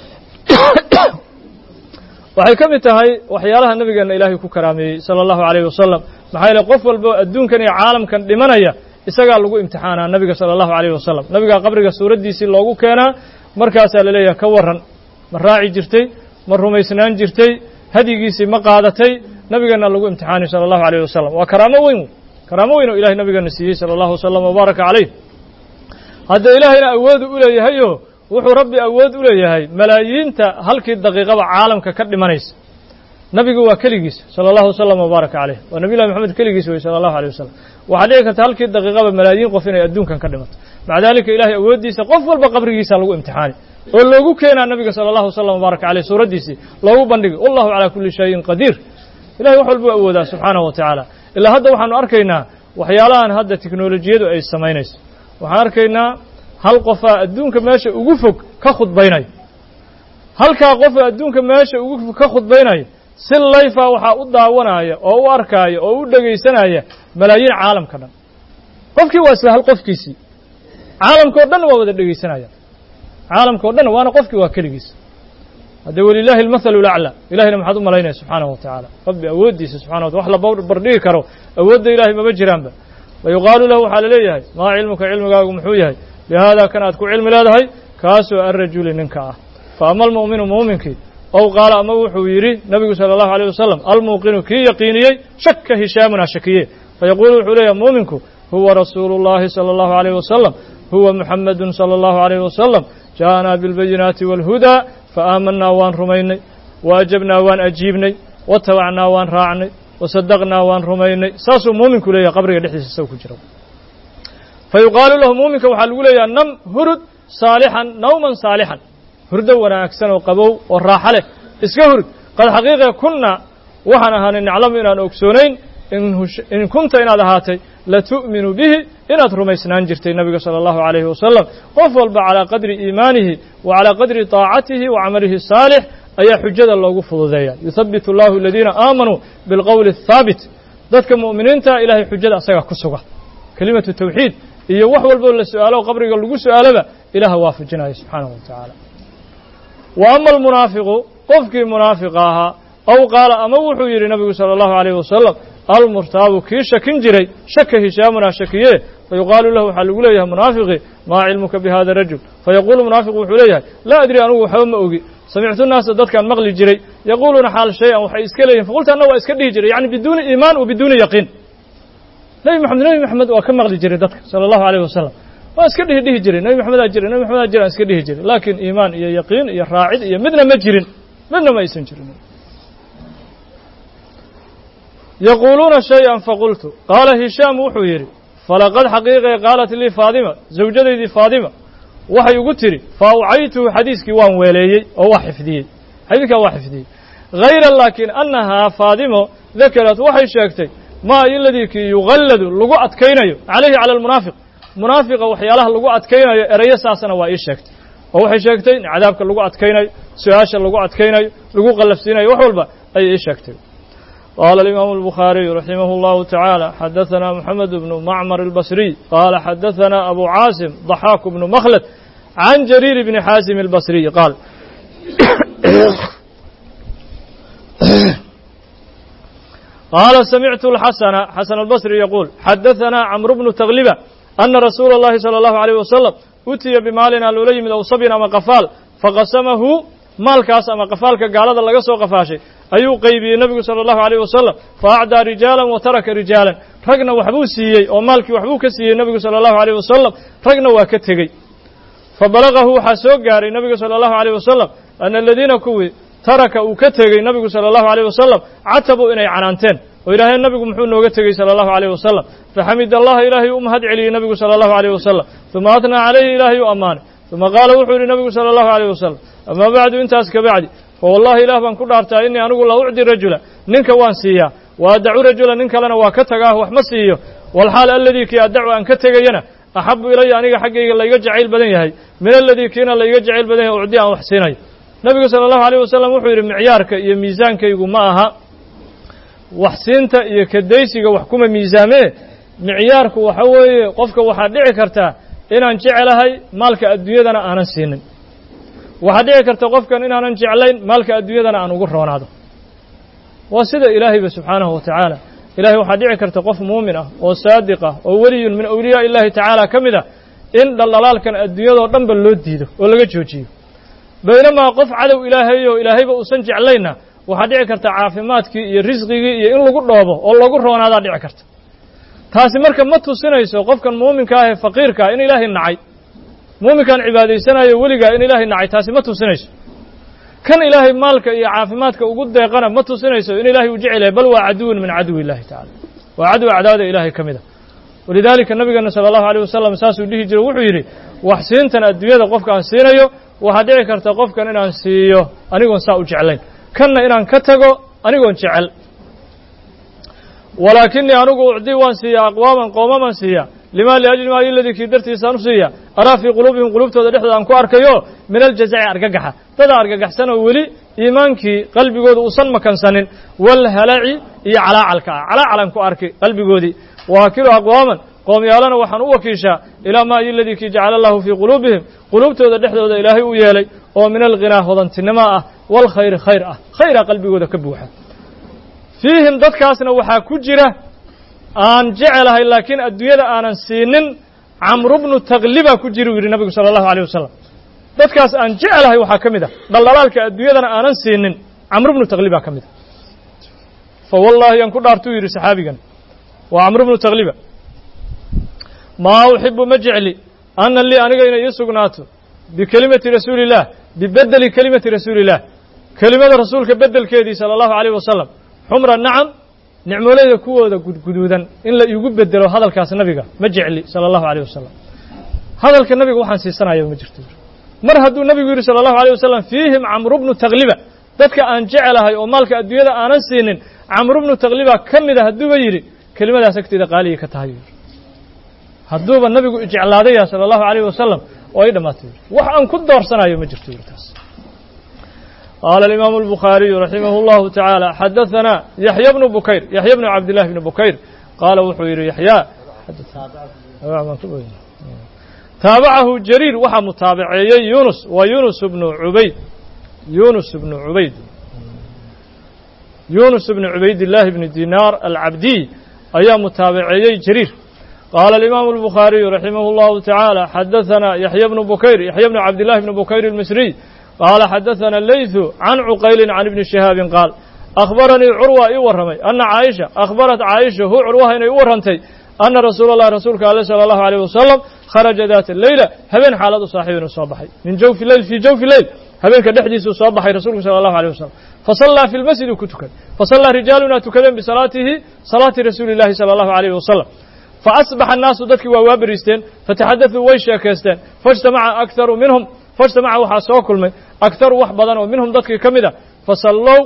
waxay ka mid tahay waxyaalaha nabigeenna ilaahay ku karaameeyey sala allahu alayh wasalam maxaa yeele qof walba adduunkan iyo caalamkan dhimanaya isagaa lagu imtixaanaa nabiga sala allahu alayh wasalam nabigaa qabriga suuraddiisii loogu keenaa markaasaa la leeyahay ka warran ma raaci jirtay ma rumaysnaan jirtay hadyigiisii ma qaadatay nabigeenna lagu imtixaanay sala allahu alayh wasalam waa karaamo weyn karaamo weyn oo ilahay nabigeenna siiyey sala allahu wasalam wabaaraka calayh hadda ilaahayna awoodu u leeyahayo wuxuu rabbi awood u leeyahay malaayiinta halkii daqiiqaba caalamka ka dhimanaysa nabigu waa keligiis sala allahu wasalam wabaaraka calayh waa nabiy llahi moxamed keligiis wey sala allahu alayh wasalam waxaa dhici karta halkii daqiiqaba malaayiin qof inay adduunkan ka dhimato maca dalika ilahay awooddiisa qof walba qabrigiisa lagu imtixaani oo loogu keenaa nabiga sala allahu wasalam wabaaraka caleyh suuraddiisii loogu bandhigay wallahu calaa kulli shayin qadiir ilahay wax walba u awoodaa subxaanahu wa tacaala ilaa hadda waxaanu arkaynaa waxyaalahan hadda teknolojiyadu ay samaynayso waxaan arkaynaa hal qofaa adduunka meesha ugu fog ka khudbaynayo halkaa qofaa adduunka meesha ugu fog ka khudbaynayo si layfa waxaa u daawanaya oo u arkaaya oo u dhegaysanaya malaayiin caalamka dhan qofkii waa isla hal qofkiisii caalamka o dhan waa wada dhegaysanaya caalamka o dhan waana qofkii waa keligiis hadde walilaahi almathalu laclaa ilahayna maxaad u malaynaya subxaanahu wa tacaala rabbi awooddiisa subxana wata wax la barbardhigi karo awoodda ilahay maba jiraanba wayuqaalu lahu waxaa la leeyahay maa cilmuka cilmigaagu muxuu yahay bihaadaa kan aad ku cilmi leedahay kaasoo arrajuli ninka ah fa ama almu'minu muuminkii ow qaala ama wuxuu yidhi nabigu sala allahu alayh wasalam almuuqinu kii yaqiiniyey shaka hishaamunaa shakiye fayaquulu wuxuu leeyahay muuminku huwa rasuulu llahi sala allahu alayh wasalam huwa muxamadun sala allahu alayh wasalam ja'anaa bilbayinaati waalhudaa faaamanaa waan rumaynay waajabnaa waan ajiibnay watabacnaa waan raacnay wasadaqnaa waan rumaynay saasuu muuminku leeyahay qabriga dhexdiisa isaga ku jira fayuqaalu lahu muuminka waxaa lagu leeyaha nam hurud saalixan nawman saalixan hurdo wanaagsan oo qabow oo raaxo leh iska hurud qad xaqiiqe kunna waxaan ahaanay naclamu inaan ogsoonayn in kunta inaad ahaatay latu'minu bihi inaad rumaysnaan jirtay nabiga sala allahu alayhi wasalam qof walba calaa qadri iimaanihi wa calaa qadri taacatihi wa camalihi saalix ayaa xujada loogu fududeeya yuthabitu allahu aladiina aamanuu bilqowli athaabit dadka mu'miniinta ilahay xujada asagaa ku suga kelimatu tawxiid iyo wax walboo la su'aalo o qabriga lagu su'aalaba ilaha waafajinaya subxaanahu wa tacaala wa ama almunaafiqu qofkii munaafiqa ahaa aw qaala ama wuxuu yidhi nabigu sala allahu alayh wasalam almurtaabu kii shakin jiray shaka hishaamunaa shakiye fayuqaalu lahu waxaa lagu leeyahay munaafiqi maa cilmuka bihada rajul fayaquulu munaafiqu wuxuu leeyahay laa adri anugu waxba ma ogi samictu naasa dadkaan maqli jiray yaquuluuna xaal shay-an waxay iska leeyihin faqultu anna waa iska dhihi jiray yani biduuni iimaan wa biduuni yaqiin nebi moxamed nebi moxamed waa ka maqli jiray dadka sala allahu alayh wasalam waa iska dhihi dhihi jiray nebi moxamedaa jiray nebi moxamedaa jiraan iska dhihi jiray laakiin iimaan iyo yaqiin iyo raacid iyo midna ma jirin midna ma aysan jirin yaquuluuna shay-an faqultu qaala hishaam wuxuu yidhi falaqad xaqiiqee qaalat lii faadima zawjadaydii faadima waxay ugu tidhi fa awcaytuhu xadiiskii waan weeleeyey oo waa xifdiyey xadiiskaa waa xifdiyey hayra laakiin annahaa faadimo dakarat waxay sheegtay maa iladii kii yugalladu lagu adkaynayo calayhi cala almunaafiq munaafiqa waxyaalaha lagu adkaynayo erayo saasana waa ii sheegtay oo waxay sheegtay in cadaabka lagu adkaynayo su-aasha lagu adkaynayo lagu qallafsiinayo wax walba ayay ii sheegtay qaala alimaamu albukhaariyu raximah اllahu tacaala xadaثana moxamed bnu macmar albasriy qaala xadaثana abu caasim ضaxaaku bnu makhlad can jariir bni xaasim albasriy qaal قال سمعت الحسن حسن البصري يقول حدثنا عمرو بن تغلبة أن رسول الله صلى الله عليه وسلم أتي بمالنا لولي من أوصبنا مقفال فقسمه maalkaas ama qafaalka gaalada laga soo qafaashay ayuu qaybiyey nebigu sala allahu alayh wasalam fa acdaa rijaalan wa taraka rijaalan ragna waxbuu siiyey oo maalkii waxbuu ka siiyey nebigu sala allahu alayh wasalam ragna waa ka tegey fa balagahu waxaa soo gaaray nebigu sala allahu alayh wasalam ana aladiina kuwii taraka uu ka tegey nebigu sala allahu alayh wasalam catabuu inay canaanteen oo yidhaaheen nebigu muxuu nooga tegey sala allahu alayh wasalam faxamid allaha ilaahay u mahad celiyey nebigu sala allahu alayh wasalam uma atnaa calayhi ilaahay u ammaanay uma qaala wuxuu yidhi nebigu sala allahu alayh wasalam amaa bacdu intaas ka bacdi fa wallahi ilaah baan ku dhaartaa innii anigu la ucdi rajula ninka waan siiyaa wa addacu rajula nin kalena waa ka tagaah wax ma siiyo walxaal aladii kii addacu aan ka tegayana axabu ilaya aniga xaggayga layga jacayl badan yahay min aladii kiina layga jacayl badan yahay ucdi aan wax siinayo nebigu sala allahu alayh wasalam wuxuu yidhi micyaarka iyo miisaankaygu ma aha wax siinta iyo kadaysiga wax kuma miisaamee micyaarku waxa weeye qofka waxaa dhici kartaa inaan jecelahay maalka adduunyadana aanan siinin waxaa dhici karta qofkan inaanan jeclayn maalka adduunyadana aan ugu roonaado waa sida ilaahayba subxaanahu wa tacaala ilahay waxaa dhici karta qof muumin ah oo saadiq ah oo weliyun min awliyaa illahi tacaala ka mid ah in dhaldhalaalkan adduunyadoo dhanba loo diido oo laga joojiyo baynamaa qof cadow ilaahay oo ilaahayba uusan jeclayna waxaa dhici karta caafimaadkii iyo risqigii iyo in lagu dhoobo oo lagu roonaadaa dhici karta taasi marka ma tusinayso qofkan muuminka ah ee faqiirka ah in ilaahay nacay muuminkaan cibaadaysanayo weligaa in ilaahay nacay taasi ma tusinayso kan ilaahay maalka iyo caafimaadka ugu deeqana ma tusinayso in ilaahay uu jecel yahay bal waa caduwun min caduwi illahi tacala waa cadow acdaada ilaahay ka mid a walidaalika nabigeena sala allahu alayh wasalam saasuu dhihi jiro wuxuu yidhi wax siintan adduunyada qofka aan siinayo waxaa dhici karta qofkan inaan siiyo anigoon saa u jeclayn kanna inaan ka tago anigoon jecel walaakinii anigu ucdii waan siiyaa aqwaaman qooma baan siiyaa lima liajli maa iladii kii dartiisaan u siiya araa fii quluubihim quluubtooda dhexdooda aan ku arkayo min aljazaci argagaxa dada argagaxsan oo weli iimaankii qalbigooda uusan makansanin walhalaci iyo calaacalka ah calaacalan ku arkay qalbigoodii waakilu aqwaaman qoomyaalana waxaan u wakiishaa ilaa maa iladii kii jacala allahu fii quluubihim quluubtooda dhexdooda ilaahay u yeelay oo min alghinaa hodantinimo ah waalkhayri khayr ah khayra qalbigooda ka buuxa fiihim dadkaasna waxaa ku jira aan jecelahay laakiin adduunyada aanan siinin camru bnu tagliba ku jira u yidhi nabigu sala allahu alayh wasalam dadkaas aan jecelahay waxaa ka mid ah dhaldhalaalka adduunyadana aanan siinin camru bnu tagliba ka mid a fa wallahi aan ku dhaartuu yidhi saxaabigan waa camru bnu tagliba maa uxibu ma jecli ana lii aniga inay ii sugnaato bikelimati rasuuli illah bibedeli kelimati rasuuli illah kelimada rasuulka bedelkeedii sala allahu alayh wasalam xumra nacam nicmoolayda kuwooda gudguduudan in la iigu bedelo hadalkaas nabiga ma jecli sala allahu alayh wasalam hadalka nabiga waxaan siisanayo ma jirto mar hadduu nabigu yidhi sala allahu alayh wasalam fiihim camru bnu tagliba dadka aan jecelahay oo maalka adduunyada aanan siinin camru bnu tagliba ka mida hadduuba yidhi kelimadaas agteeda qaaligay ka tahay hadduuba nabigu ijeclaadaya sala allahu alayh wasalam oo ay dhammaatay wax aan ku doorsanayo ma jirto taas قال الإمام البخاري رحمه الله تعالى حدثنا يحيى بن بكير يحيى بن عبد الله بن بكير قال وحوير يحيى تابعه جرير وحى متابعي يونس ويونس بن عبيد يونس بن عبيد يونس بن عبيد الله بن دينار العبدي أيام متابعي جرير قال الإمام البخاري رحمه الله تعالى حدثنا يحيى بن بكير يحيى بن عبد الله بن بكير المصري قال حدثنا الليث عن عقيل عن ابن شهاب قال أخبرني عروة إورمي أن عائشة أخبرت عائشة هو عروة إن إورنتي أن رسول الله رسولك صلى الله عليه وسلم خرج ذات الليلة هبين حالة صاحبنا الصباحي من جوف الليل في جوف الليل هبين كدحديث الصباحي رسولك صلى الله عليه وسلم فصلى في المسجد كتكا فصلى رجالنا تكذن بصلاته صلاة رسول الله صلى الله عليه وسلم فأصبح الناس ذاتك ووابرستين فتحدثوا ويشاكستين فاجتمع أكثر منهم فاجتمع وحا سو كلمay أكثر wax badan oo minhum dadkii ka mid ah fasallow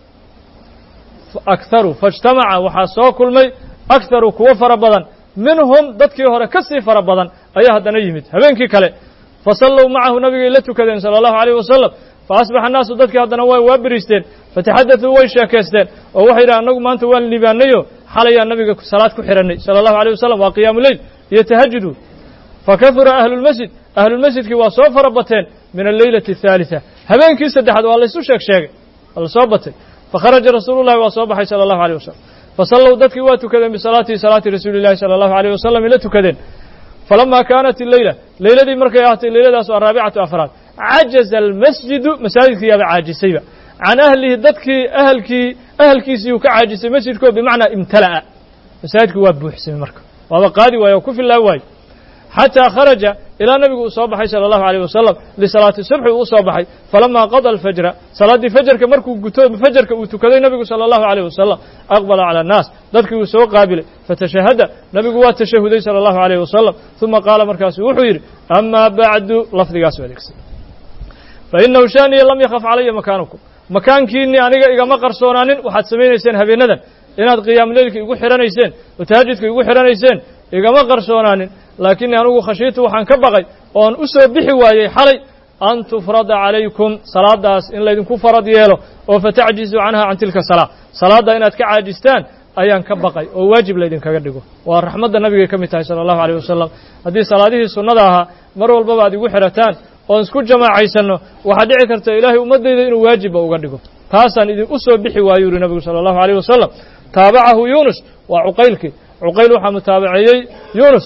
أكثر فاجتمع waxa soo kulmay أكثر kuwa fara badan minhum dadkii hore ka sii fara badan ayaa hadana yimid habeenkii kale fasallow macahu nabiga ila tukadeen sala allahu alayh wasalam faasbaxa annaasu dadkii haddana way waabiristeen fatahadathuu way sheekaysteen oo waxay yidhahan annagu maanta waan liibaanayo xalayaa nabiga salaad ku xidhannay sala allahu alayh wasalam waa qiyaamu leyl iyo tahajudu fakahura ahlulmasjid ahlulmasjidkii waa soo fara bateen min alleylati athaalitha habeenkii saddexaad waa laysu sheeg sheegay waa la soo batay fakharaja rasuulu llahi waa soo baxay sala allahu alayh wasalam fasalluu dadkii waa tukadeen bisalaatihi salaati rasuuli llahi sala allahu alayh wasalam ila tukadeen falamaa kaanat illeyla leyladii markay ahatay leyladaas araabicatu afraad cajaza almasjidu masaajidkii yaaba caajisayba can ahlihi dadkii ahalkii ahalkiisii uu ka caajisay masjidkoo bimacnaa imtala'a masaajidkii waa buuxsamay marka waaba qaadi waaye oo ku filaa waaye xataa kharaja ilaa nabigu uu soo baxay sala allahu alayh wasalam lisalaati subxi uu u soo baxay falamaa qada alfajra salaaddii fajarka markuu guto fajarka uu tukaday nabigu sala allahu alayh wasalam aqbala cala annaas dadkii uu soo qaabilay fatashahada nabigu waa tashahuday sala allahu alayh wasalam uma qaala markaasuu wuxuu yidhi amaa bacdu lafdigaas u adeegsaday fainahu shaaniya lam yakhaf calaya makaanukum makaankiinii aniga igama qarsoonaanin waxaad samaynayseen habeenadan inaad qiyaamuleylka igu xihanayseen oo tahajudka igu xihanayseen igama qarsoonaanin laakinnii anugu khashiitu waxaan ka baqay oon u soo bixi waayey xalay an tufrada calaykum salaadaas in laydinku farad yeelo oo fatacjizuu canha can tilka salaa salaadda inaad ka caajistaan ayaan ka baqay oo waajib laydinkaga dhigo waa raxmadda nabigay ka mid tahay sala allahu alayh wasalam haddii salaadihii sunnada ahaa mar walbaba aad igu xidhataan oon isku jamaacaysanno waxaa dhici karta ilaahay ummaddayda inuu waajibba uga dhigo taasaan idin u soo bixi waayu yuri nabigu sala allahu alayh wasalam taabacahu yuunus waa cuqaylkii cuqayl waxaa mutaabaceeyey yuunus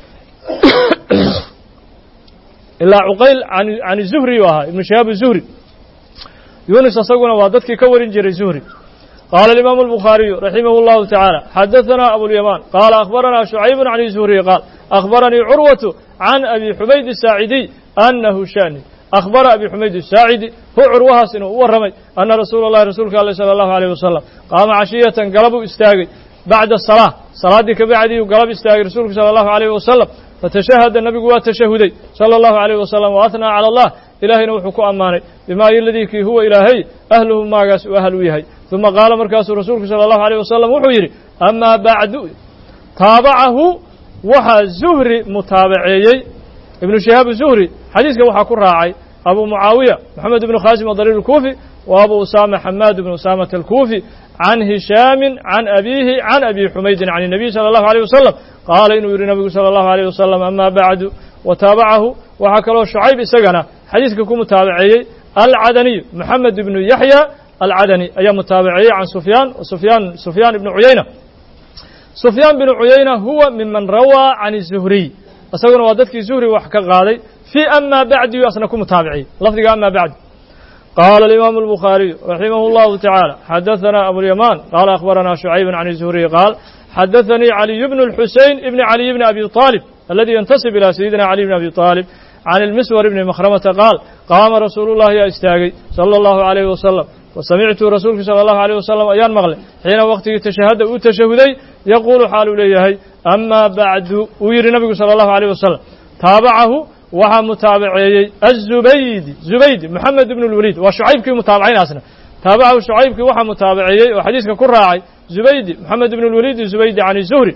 ilaa cuqayl can zuhri u ahaa ibnu shihaab zuhri yuunus asaguna waa dadkii ka warin jiray zuhri qaala alimaamu albukhaariyu raximah اllahu tacaala xadaثana abulyamaan qaala akhbaranaa shucaybu can zuhriy qaal akhbaranii curwatu can abi xumayd الsaacidiy anahu shani akhbara abi xumayd الsaacidi hu curwahaas inuu u warramay ana rasuula اllahi rasuulka aleh salى allahu alayh wasalam qaama cashiyatan galabuu istaagay bacda salaa salaaddii kabacdiiuu galab istaagay rasuulku sala allahu alayh wasalam fatashahada nabigu waa tashahuday sala allahu alayh wasalam wa ahnaa cala allah ilaahayna wuxuu ku ammaanay bimaa iladii kii huwa ilaahay ahluhu maagaas uu ahal u yahay uma qaala markaasuu rasuulku sala allahu alayh wasalam wuxuu yidhi amaa bacdu taabacahu waxaa zuhri mutaabaceeyey ibnu shihaab zuhri xadiiska waxaa ku raacay abu mucaawiya moxamed ibnu khaasim adariir alkuufi wa abu usaama xamaad ibnu usaamata alkuufi can hishaamin can abiihi can abi xumaydin can الnabiy salى اllahu alيyh wasalam qaala inuu yidhi nabigu salى اllahu alيyh wasalam ama bacdu wa taabacahu waxaa kaloo shucayb isagana xadiiska ku mutaabaceeyey alcadaniy moxamed ibnu yaxya alcadani ayaa mutaabaceeyey can sufyaan sufyaan sufyaan ibnu cuyayna sufyaan binu cuyayna huwa miman rawaa can الzuhriy isaguna waa dadkii zuhri wax ka qaaday fii ama bacdiyu asna ku mutaabiciyey lafdiga ama bacdi qaala alimaamu albukhaariyu raximah اllahu tacaala xadaثana abulyamaan qaala akhbaranaa shucaybu can zuhriy qaal xadaثanii caliy bnu اlxuseyn ibni caliy bni abi طaalib aladi yantasib ilaa sayidina caliy bni abi طaalib can ilmiswar ibni makhramata qaal qaama rasuulu llahi yaa istaagay sala allahu alayh wasalam wasamictu rasuulku sala allahu alayh wasalam ayaan maqlay xiina waqtigii tashahada uu tashahuday yaquulu xaaluu leeyahay amaa bacdu uu yidhi nabigu sala allahu alayh wasalam taabacahu waxaa mutaabaceeyey azubaydi zubaydi moxamed ibnu lwaliid waa shucaybkii mutaabacaynaasna taabacahu shucaybkii waxaa mutaabaceeyey oo xadiiska ku raacay zubaydi moxamed ibnu lwaliid zubaydi can zuhri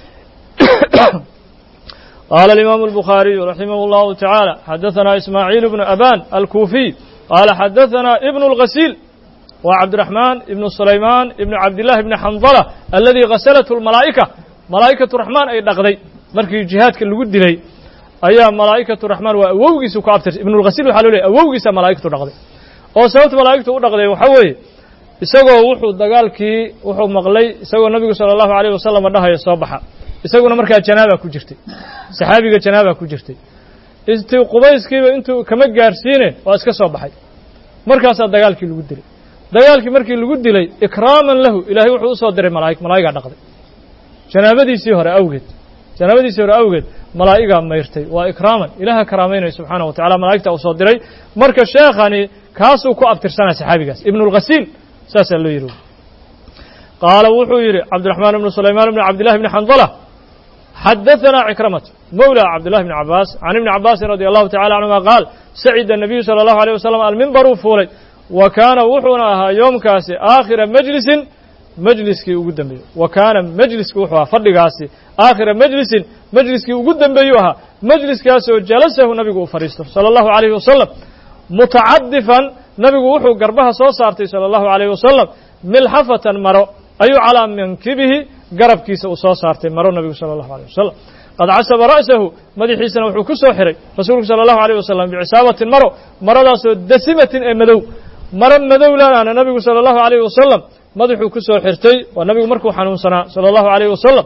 qaala alimaamu albukhaariyu raximah اllahu tacaala xadaثana ismaaciil bnu aban alkuufiy qaala xadaثana ibnu اlghasiil waa cabdiraxmaan ibnu sulaymaan ibnu cabdillahi ibni xandala aladii ghasalathu lmalaa'ika malaa'ikatu raxmaan ay dhaqday markii jihaadka lagu dilay ayaa malaa'ikatu raxmaan waa awowgiisu ku abtirsay ibnu lghasiil waxaa loo lehy awowgiisa malaa'igtu dhaqday oo sababta malaa'igtu u dhaqday waxaa weeye isagoo wuxuu dagaalkii wuxuu maqlay isagoo nabigu sala allahu alayh wasalam dhahaya soo baxa isaguna markaa janaaba ku jirtay saxaabiga janaaba ku jirtay intii qubayskiiba intuu kama gaarsiine waa iska soo baxay markaasaa dagaalkii lagu dilay dagaalkii markii lagu dilay ikraaman lahu ilaahay wuxuu usoo diray malaa'ig malaa'igaa dhaqday janaabadiisii hore awgeed janaabadiisii hore awgeed malaa'igaa mayrtay waa ikraaman ilaaha karaamaynaya subxaanahu wa tacala malaa'igta uu soo diray marka sheekhani kaasuu ku abtirsanaa saxaabigaas ibnu اlghasiil saasaa loo yidhi qaala wuxuu yidhi cabdiraxmaan ibnu sulaymaan ibni cabdillahi bni xandala xadaثana cikramatu mowla cabdillahi bni cabaas can ibni cabaasin radi allahu tacala canhuma qaal sacida الnabiyu salى allahu alيyh wasalam almimbaruu fuulay wa kaana wuxuuna ahaa yoomkaasi aakhira majlisin majliskii ugu dambeeyey wa kaana majliski wuxuu ahaa fadhigaasi aakhira majlisin majliskii ugu dambeeyuu ahaa majliskaasoo jalasahu nabigu uu fadhiisto salى allahu alayhi wasalam mutacadifan nabigu wuxuu garbaha soo saartay salى allahu alayh wasalam milxafatan maro ayuu calaa mankibihi garabkiisa uu soo saartay maro nabigu sala allahu alayh wasalam qad casaba ra'sahu madaxiisana wuxuu ku soo xiray rasuulku sala allahu alayh wasalam bicisaabatin maro maradaasoo dasimatin ee madow maro madow lanaana nabigu sala allahu alayh wasalam madaxuu ku soo xirtay waa nabigu markuu xanuunsanaa sala allahu calayhi wasalam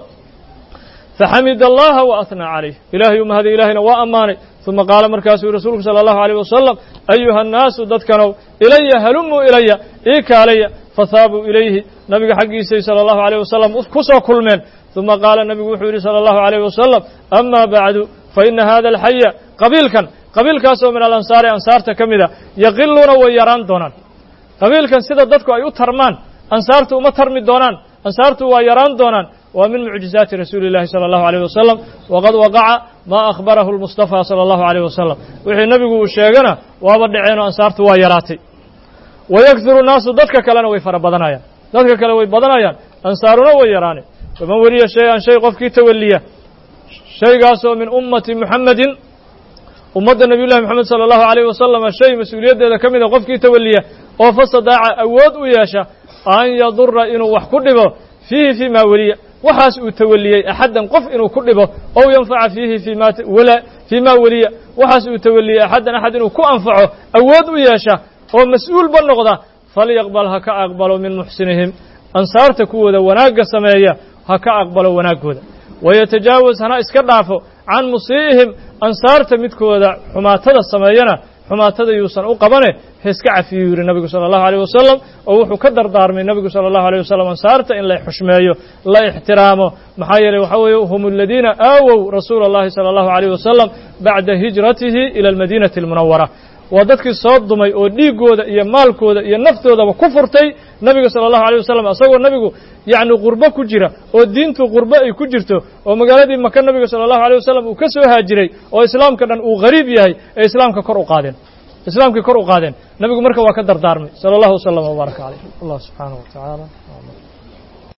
faxamida allaha wa atnaa calayh ilaahay u mahday ilaahayna waa ammaanay uma qaala markaasuu rasuulku sala allahu calayh wasalam ayuha annaasu dadkanow ilaya halumuu ilaya ii kaalaya fahaabuu ilayhi nabiga xaggiisay sala allahu calayh wasalam ku soo kulmeen uma qaala nabigu wuxuu yidhi sala allahu calayh wasalam ama bacdu fa ina hada alxaya qabiilkan qabiilkaasoo min alansaari ansaarta ka mida yaqiluuna way yaraan doonaan qabiilkan sida dadku ay u tarmaan ansaartu uma tarmi doonaan ansaartu waa yaraan doonaan waa min mucjizaati rasuuli illahi sala allahu alayh wasalam waqad waqaca maa akhbarahu lmustafaa sala allahu alayh wasalam wixii nebigu uu sheegana waaba dhaceenoo ansaartu waa yaraatay wayakduru naasu dadka kalena way fara badanayaan dadka kale way badanayaan ansaaruna way yaraaneen faman weliya shay-an shay qofkii tawalliya shaygaasoo min ummati muxamedin ummadda nabiy llahi moxamed sala allahu alayh wasalam shay mas-uuliyaddeeda ka mida qofkii tawalliya oo fasadaaca awood u yeesha an yadura inuu wax ku dhibo fiihi fii ma weliya waxaas uu tawaliyey axaddan qof inuu ku dhibo ow yanfaca fiihi fima fii ma weliya waxaas uu tawaliyey axaddan axad inuu ku anfaco awood u yeesha oo mas-uulba noqda falyaqbal ha ka aqbalo min muxsinihim ansaarta kuwooda wanaagga sameeya ha ka aqbalo wanaaggooda wayatajaawaz hana iska dhaafo can musii'ihim ansaarta midkooda xumaatada sameeyana xumaatada yuusan u qabane heeska cafiyuu yidhi nabigu sala allahu alayh wasalam oo wuxuu ka dardaarmay nabigu sala allahu alayh wasalam ansaarta in la xushmeeyo la ixtiraamo maxaa yeeley waxaa weeye hum aladiina aawow rasuula allahi sala allahu alayh wasalam bacda hijratihi ila almadiinati almunawara waa dadkii soo dumay oo dhiiggooda iyo maalkooda iyo naftoodaba ku furtay nabiga sala allahu alayh wasalam asagoo nabigu yacni qurbo ku jira oo diintu qurbo ay ku jirto oo magaaladii maka nabiga sala allahu alayh wasalam uu ka soo haajiray oo islaamka dhan uu gariib yahay ee islaamka kor u qaadeen islaamkii kor u qaadeen nabigu marka waa ka dardaarmay sala allahu wasalam wabaaraka calayh allah subxaanahu wa tacaala